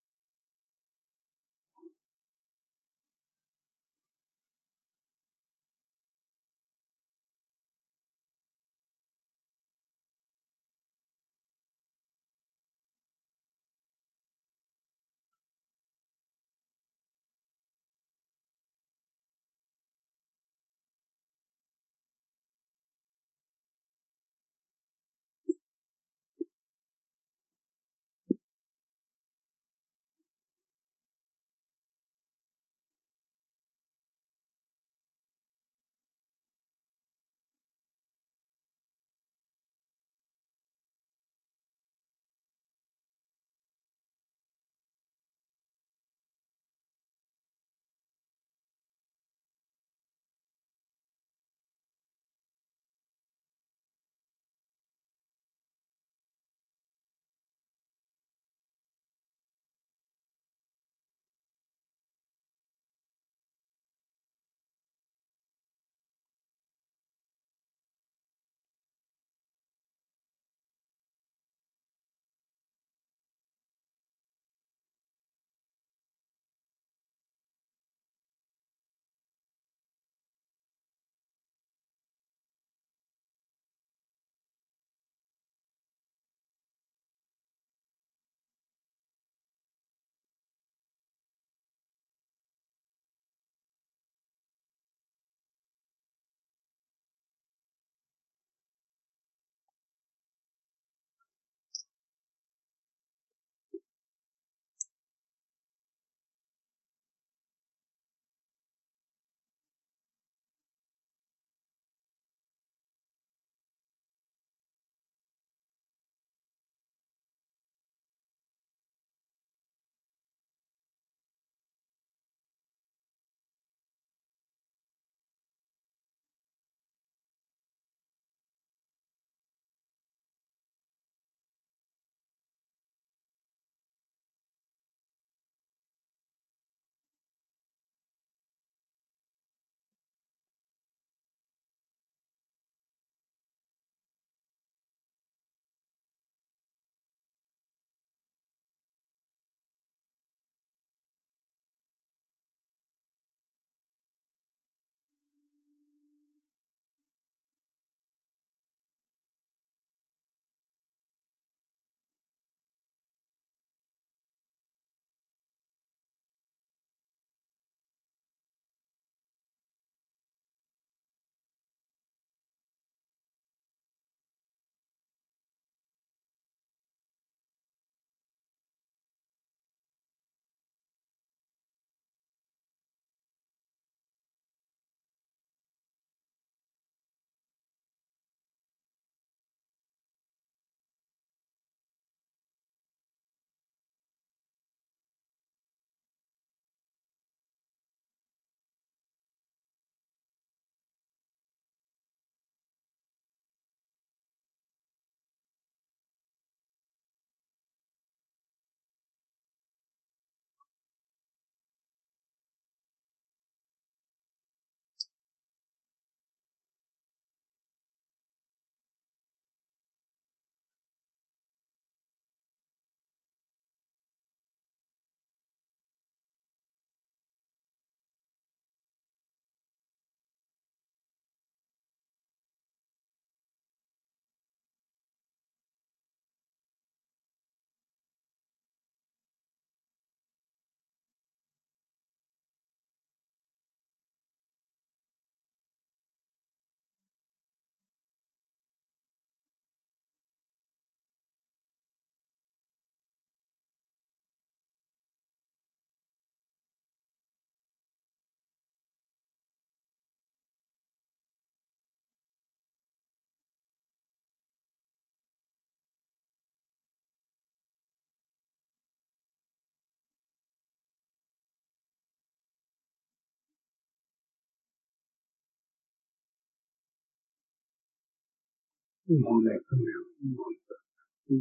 莫那个没有，莫莫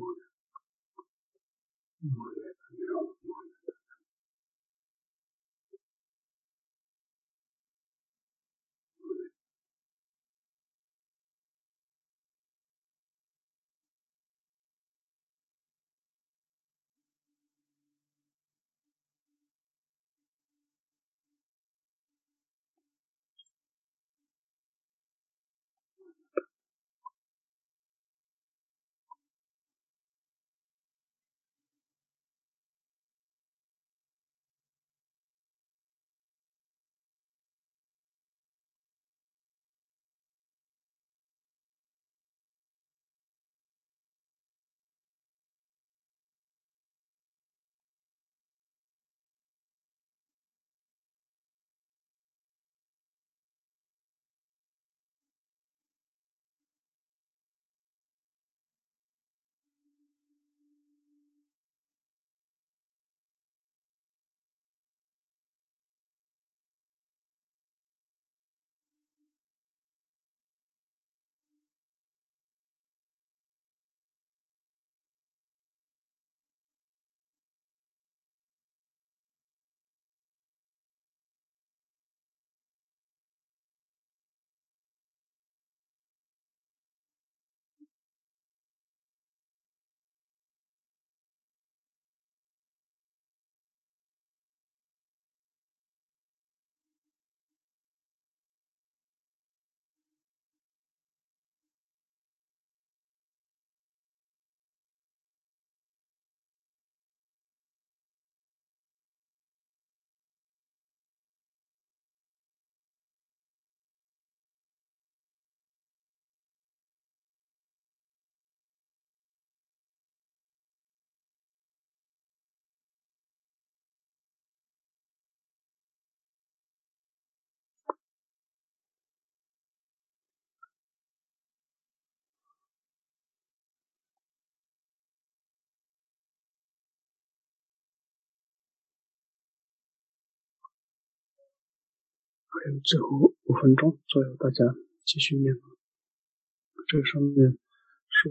莫那个没有。还有最后五分钟左右，大家继续念。这上面说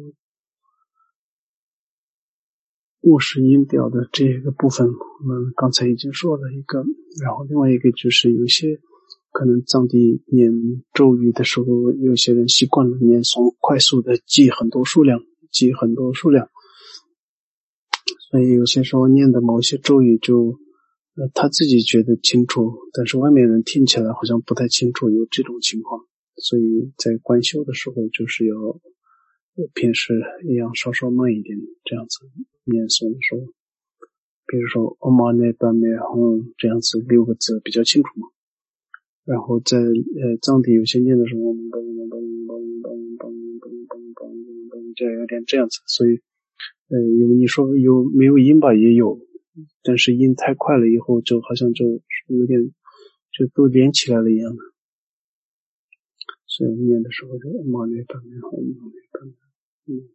卧式音调的这个部分，我们刚才已经说了一个，然后另外一个就是有些可能藏地念咒语的时候，有些人习惯了念诵，快速的记很多数量，记很多数量，所以有些时候念的某些咒语就呃他自己觉得清楚，但是外面人听起来好像不太清楚，有这种情况。所以在观修的时候就是要平时一样稍稍慢一点，这样子念诵的时候，比如说 Om Mani Padme Hum 这样子六个字比较清楚嘛。然后在呃藏地有些念的时候，嘣嘣嘣嘣嘣嘣嘣嘣嘣嘣，这有点这样子，所以呃有你说有没有音吧，也有，但是音太快了以后，就好像就有点就都连起来了一样的。所以我们念的时候就 Om Mani Padme Hum Om Mani Padme Hum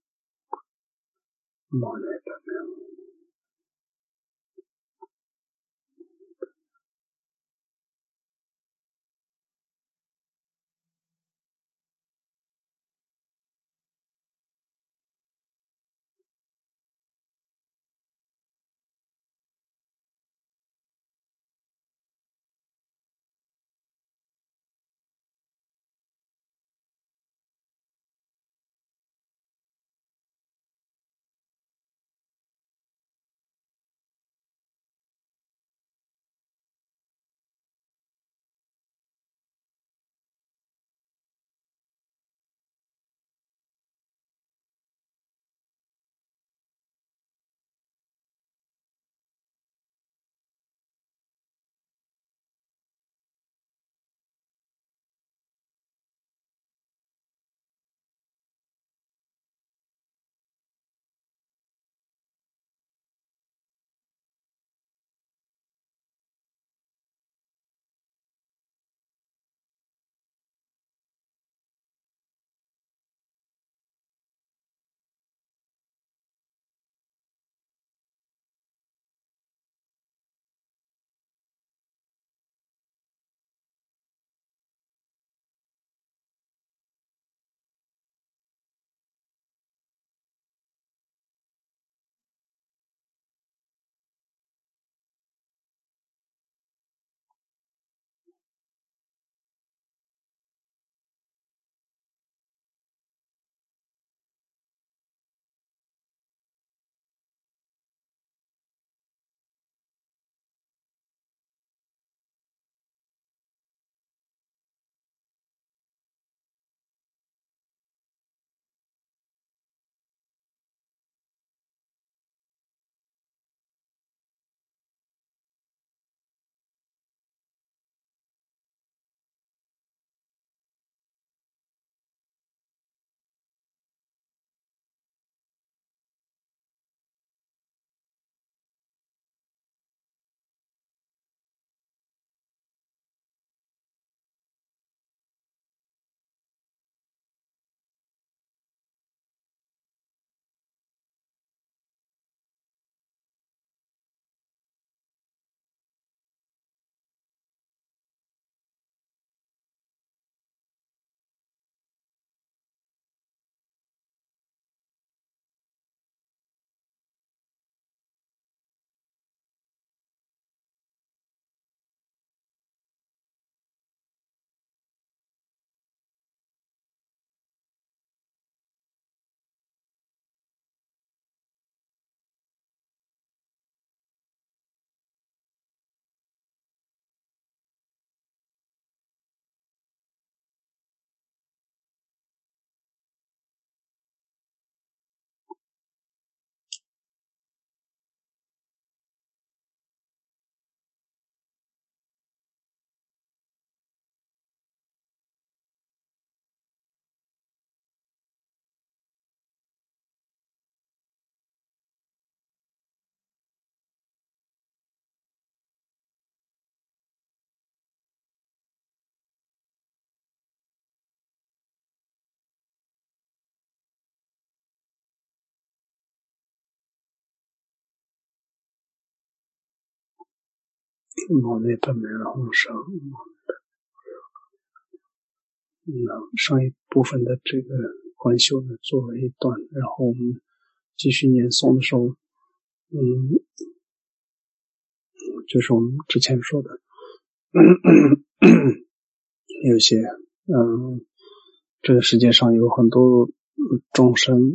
Om Mani Padme Hum 毛内本门红烧。那上一部分的这个观修呢做了一段，然后我们继续念诵的时候，嗯，就是我们之前说的，有些，嗯，这个世界上有很多众生，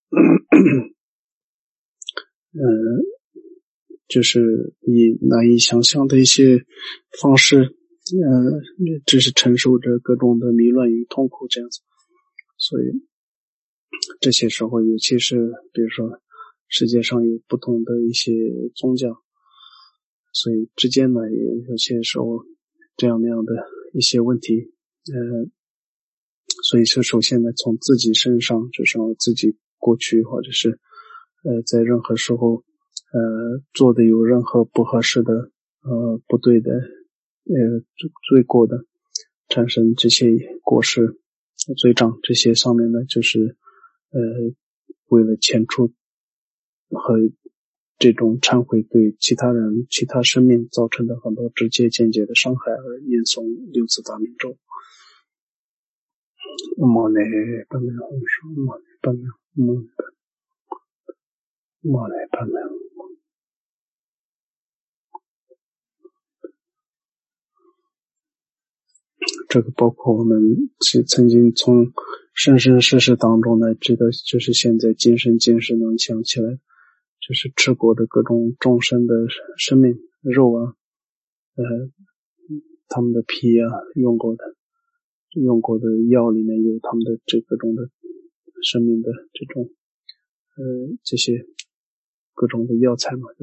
嗯，就是以难以想象的一些方式，呃，只是承受着各种的迷乱与痛苦这样子。所以这些时候，尤其是比如说世界上有不同的一些宗教，所以之间呢也有些时候这样那样的一些问题，呃，所以是首先呢从自己身上，就是让自己过去或者是呃在任何时候呃做的有任何不合适的呃不对的呃罪过的，产生这些过失罪障，这些上面呢就是呃为了遣除和这种忏悔对其他人其他生命造成的很多直接间接的伤害而念诵六字大明咒。摩内巴美红手，摩内巴美摩内摩内巴美。这个包括我们曾经从生生世世当中呢，知道就是现在今生今世能想起来，就是吃过的各种众生的生命肉啊，呃，他们的皮啊，用过的用过的药里面有他们的这各种的生命的这种呃这些各种的药材嘛，就是，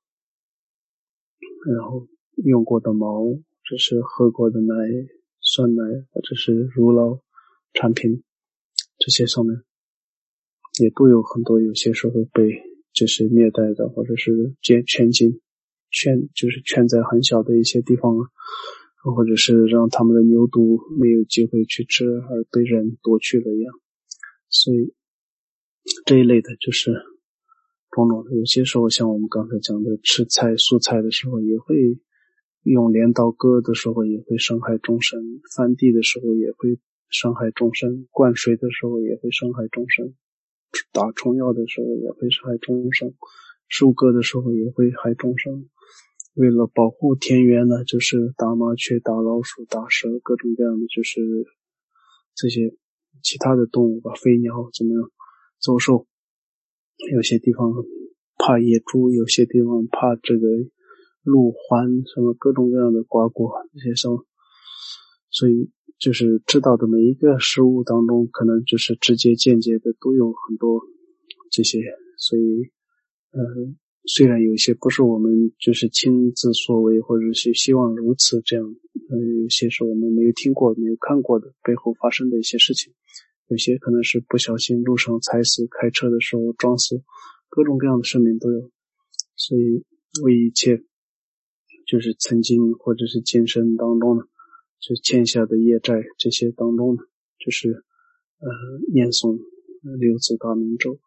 然后用过的毛，这是喝过的奶、酸奶或者是乳酪产品，这些上面也都有很多，有些时候被就是虐待的，或者是圈禁圈，就是圈在很小的一些地方啊，或者是让他们的牛犊没有机会去吃而被人夺去了一样。所以这一类的就是种种的，有些时候像我们刚才讲的吃菜蔬菜的时候也会用镰刀割的时候也会伤害众生，翻地的时候也会伤害众生，灌水的时候也会伤害众生，打虫药的时候也会害众生，收割的时候也会害众生。为了保护田园呢，就是打麻雀、打老鼠、打蛇，各种各样的，就是这些其他的动物吧，飞鸟怎么样走兽，有些地方怕野猪，有些地方怕这个鹿獾，什么各种各样的瓜果，这些什么，所以就是知道的每一个食物当中，可能就是直接间接的都有很多这些，所以呃，虽然有一些不是我们就是亲自所为，或者是希望如此这样，呃，有些是我们没有听过、没有看过的背后发生的一些事情，有些可能是不小心路上踩死，开车的时候撞死，各种各样的生命都有，所以为一切就是曾经或者是今生当中呢，就欠下的业债这些当中呢，就是呃念诵六字大明咒。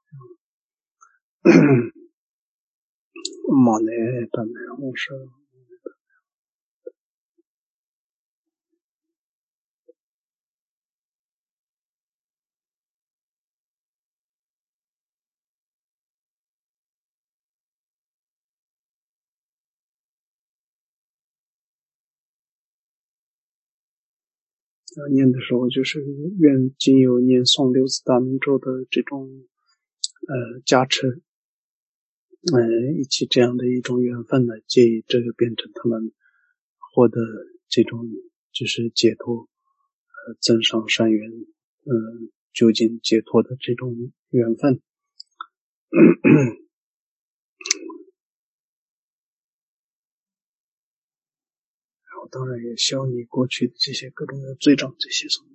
马内本门红手。念的时候就是愿经由念诵六字大明咒的这种呃加持，呃以及这样的一种缘分呢，借以这个变成他们获得这种就是解脱，呃增上善缘，呃究竟解脱的这种缘分。然后当然也消你过去的这些各种的罪障，这些什么。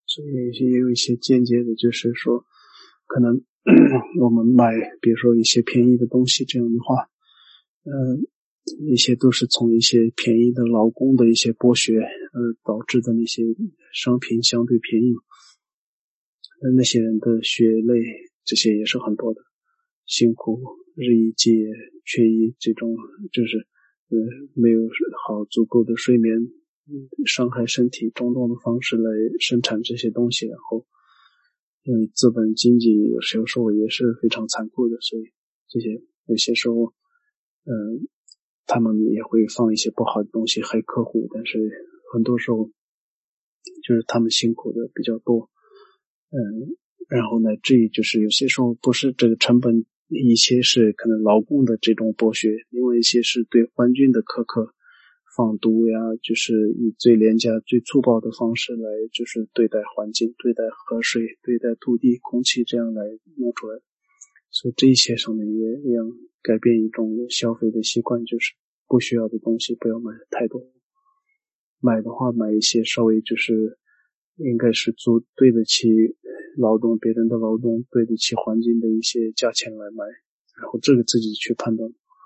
所以也有一些间接的，就是说可能我们买比如说一些便宜的东西，这样的话呃，一些都是从一些便宜的劳工的一些剥削而导致的那些商品相对便宜，那些人的血泪这些也是很多的，辛苦日以继夜，缺衣这种就是呃没有好足够的睡眠，伤害身体种种的方式来生产这些东西，然后因为资本经济有时候也是非常残酷的，所以这些有些时候呃他们也会放一些不好的东西害客户，但是很多时候就是他们辛苦的比较多，嗯，然后乃至于就是有些时候不是这个成本，一些是可能劳工的这种剥削，另外一些是对环境的苛刻，放毒呀，就是以最廉价最粗暴的方式来就是对待环境，对待河水，对待土地空气，这样来弄出来的。所以这一些上面也要改变一种消费的习惯，就是不需要的东西不要买太多，买的话买一些稍微就是应该是足对得起劳动别人的劳动，对得起环境的一些价钱来买，然后这个自己去判断，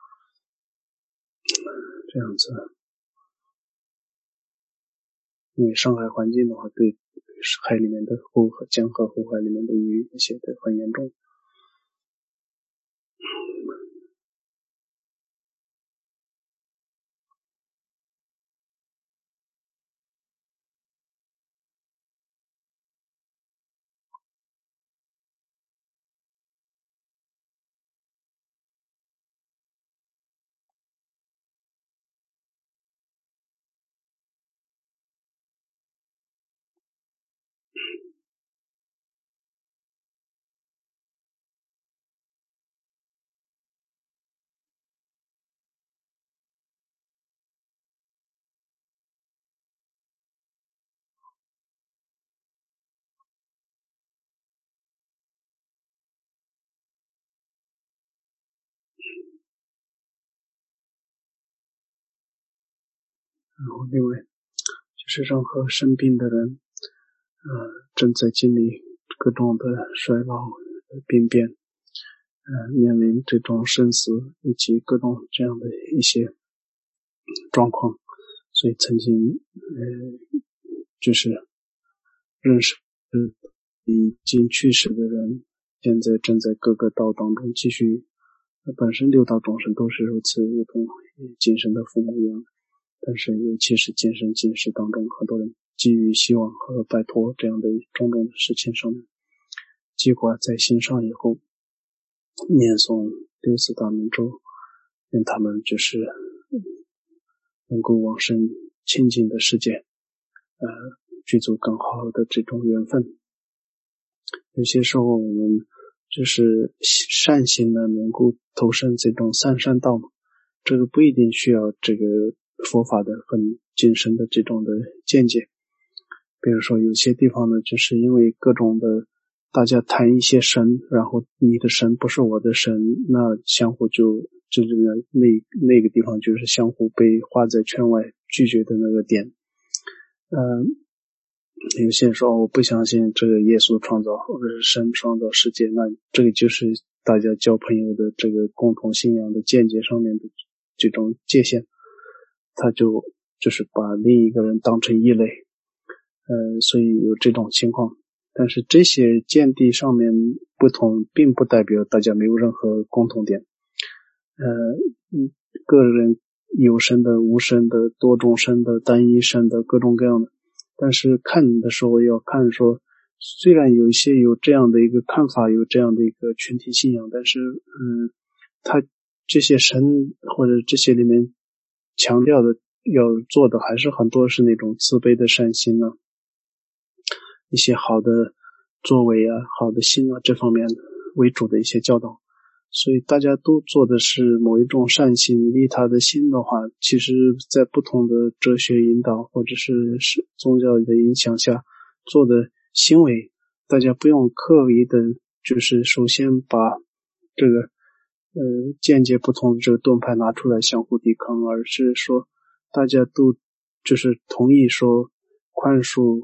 这样子。因为伤害环境的话，对海里面的湖和江河湖海里面的鱼那些的很严重。然后另外就是任何生病的人呃，正在经历各种的衰老病变，呃，面临这种生死以及各种这样的一些状况，所以曾经呃，就是认识已经去世的人，现在正在各个道当中继续，本身六道众生都是如此，如同今生的父母一样，但是尤其是今生今世当中，很多人基于希望和摆脱这样的种种的事情上面，结果在心上以后，念诵六字大明咒，让他们就是能够往生清净的世界，呃，具足更好的这种缘分。有些时候我们就是善心呢，能够投身这种三善道，这个不一定需要这个佛法的很精深的这种的见解。比如说有些地方呢，就是因为各种的大家谈一些神，然后你的神不是我的神，那相互就这个那那个地方就是相互被划在圈外，拒绝的那个点。嗯、呃，有些人说我不相信这个耶稣创造或者是神创造世界，那这个就是大家交朋友的这个共同信仰的见解上面的这种界限，他就就是把另一个人当成异类，呃，所以有这种情况。但是这些见地上面不同，并不代表大家没有任何共同点。呃，个人有生的、无生的、多种生的、单一生的，各种各样的。但是看的时候要看说，虽然有一些有这样的一个看法，有这样的一个群体信仰，但是嗯，他这些神或者这些里面强调的要做的还是很多是那种慈悲的善心啊，一些好的作为啊，好的心啊，这方面为主的一些教导。所以大家都做的是某一种善心，利他的心的话，其实在不同的哲学引导或者是宗教的影响下做的行为，大家不用刻意的就是首先把这个呃见解不同的这个盾牌拿出来相互抵抗，而是说大家都就是同意说宽恕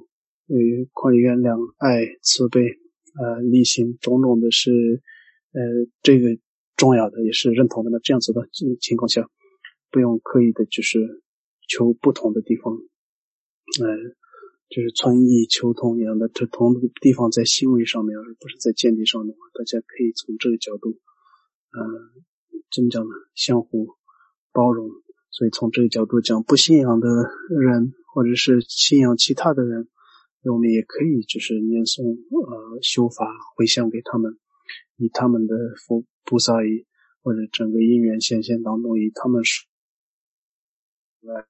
呃，宽原谅、爱、慈悲、呃，力行种种的是，呃，这个重要的也是认同的。那这样子的情况下，不用刻意的就是求不同的地方，呃，就是存异求同一样的，这同的地方在行为上面，而不是在见地上的话，大家可以从这个角度，呃，怎么讲呢？相互包容。所以从这个角度讲，不信仰的人或者是信仰其他的人，我们也可以就是念诵呃修法回向给他们，以他们的佛菩萨以或者整个因缘显现当中，以他们是来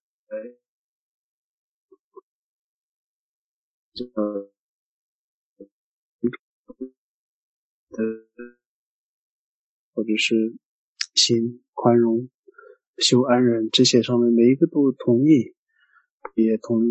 这个的或者是心宽容、修安忍这些上面，每一个都同意，也同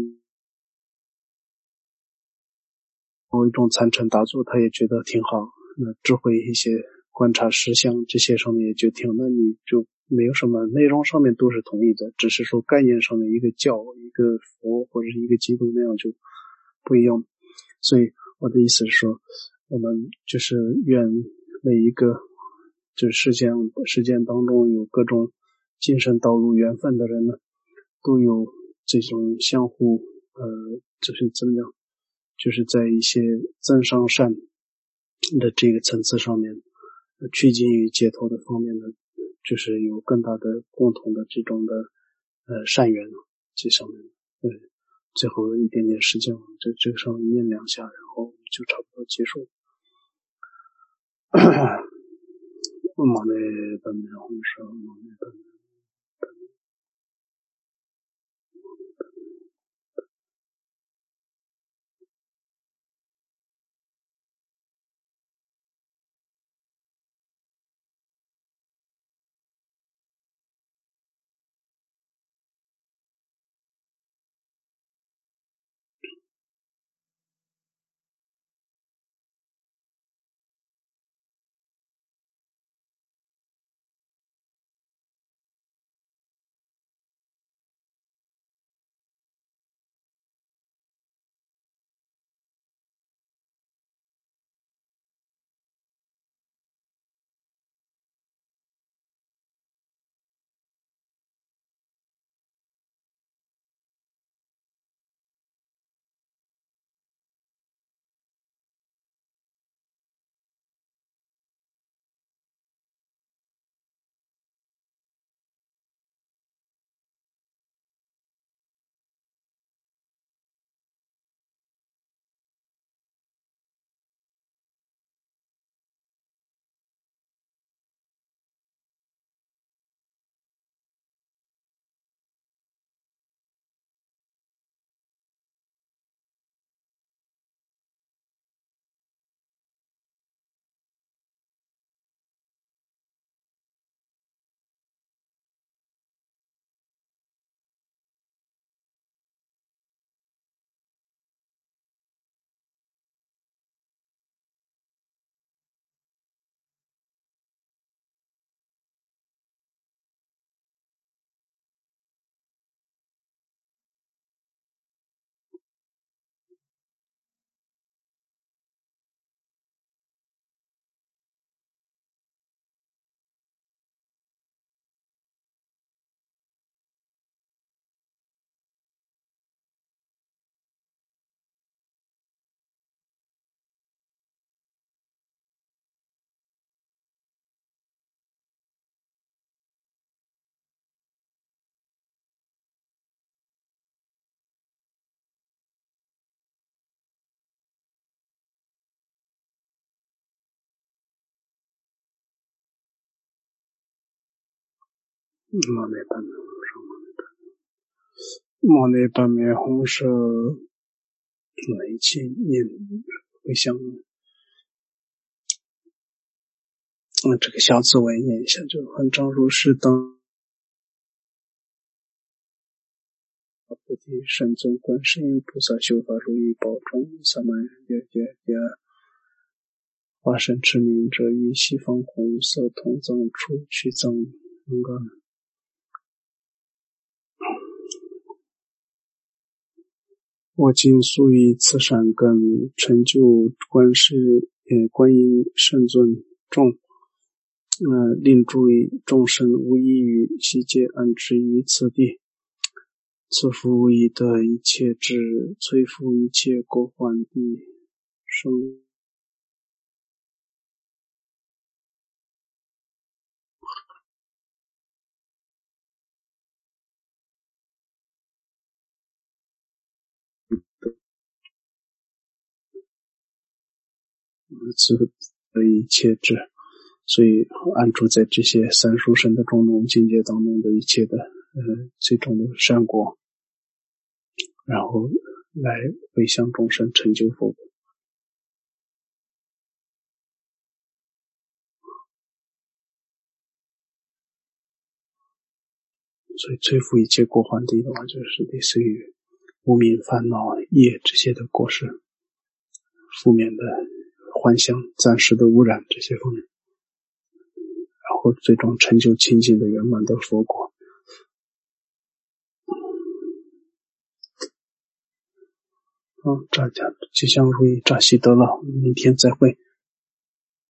某一种参禅打坐，他也觉得挺好。那智慧一些观察实相这些上面也就挺，那你就没有什么内容上面都是同意的，只是说概念上面一个教、一个佛或者是一个基督那样就不一样。所以我的意思是说，我们就是愿每一个就是世间世间当中有各种精神道路缘分的人呢，都有这种相互呃，就是怎么样，就是在一些增上善的这个层次上面，趋近于解脱的方面呢，就是有更大的共同的这种的呃善缘这上面。对，最后一点点时间，我们在这个上面念两下，然后就差不多结束。马内本面红舍，马内本面。马内本面红舍，马内本面红舍，每一起念回向。嗯，这个小字我也念一下，就很常如是当菩提圣尊观世音菩萨修法如意宝中三万人别别别化身之名者，于西方红色同藏处去藏那个我今速以此善根，成就观世呃观音圣尊众，呃令诸于众生无异于悉皆安置于此地。此复以得一切智，摧伏一切过患地，生此得一切智，所以安住在这些三殊胜的种种境界当中的一切的呃最终的善果，然后来回向众生成就佛果。所以摧伏一切过患地的话，就是类似于无明烦恼业这些的过失，负面的幻想暂时的污染这些方面，然后最终成就清净的圆满的佛果。好，大家吉祥如意，扎西德勒，明天再会。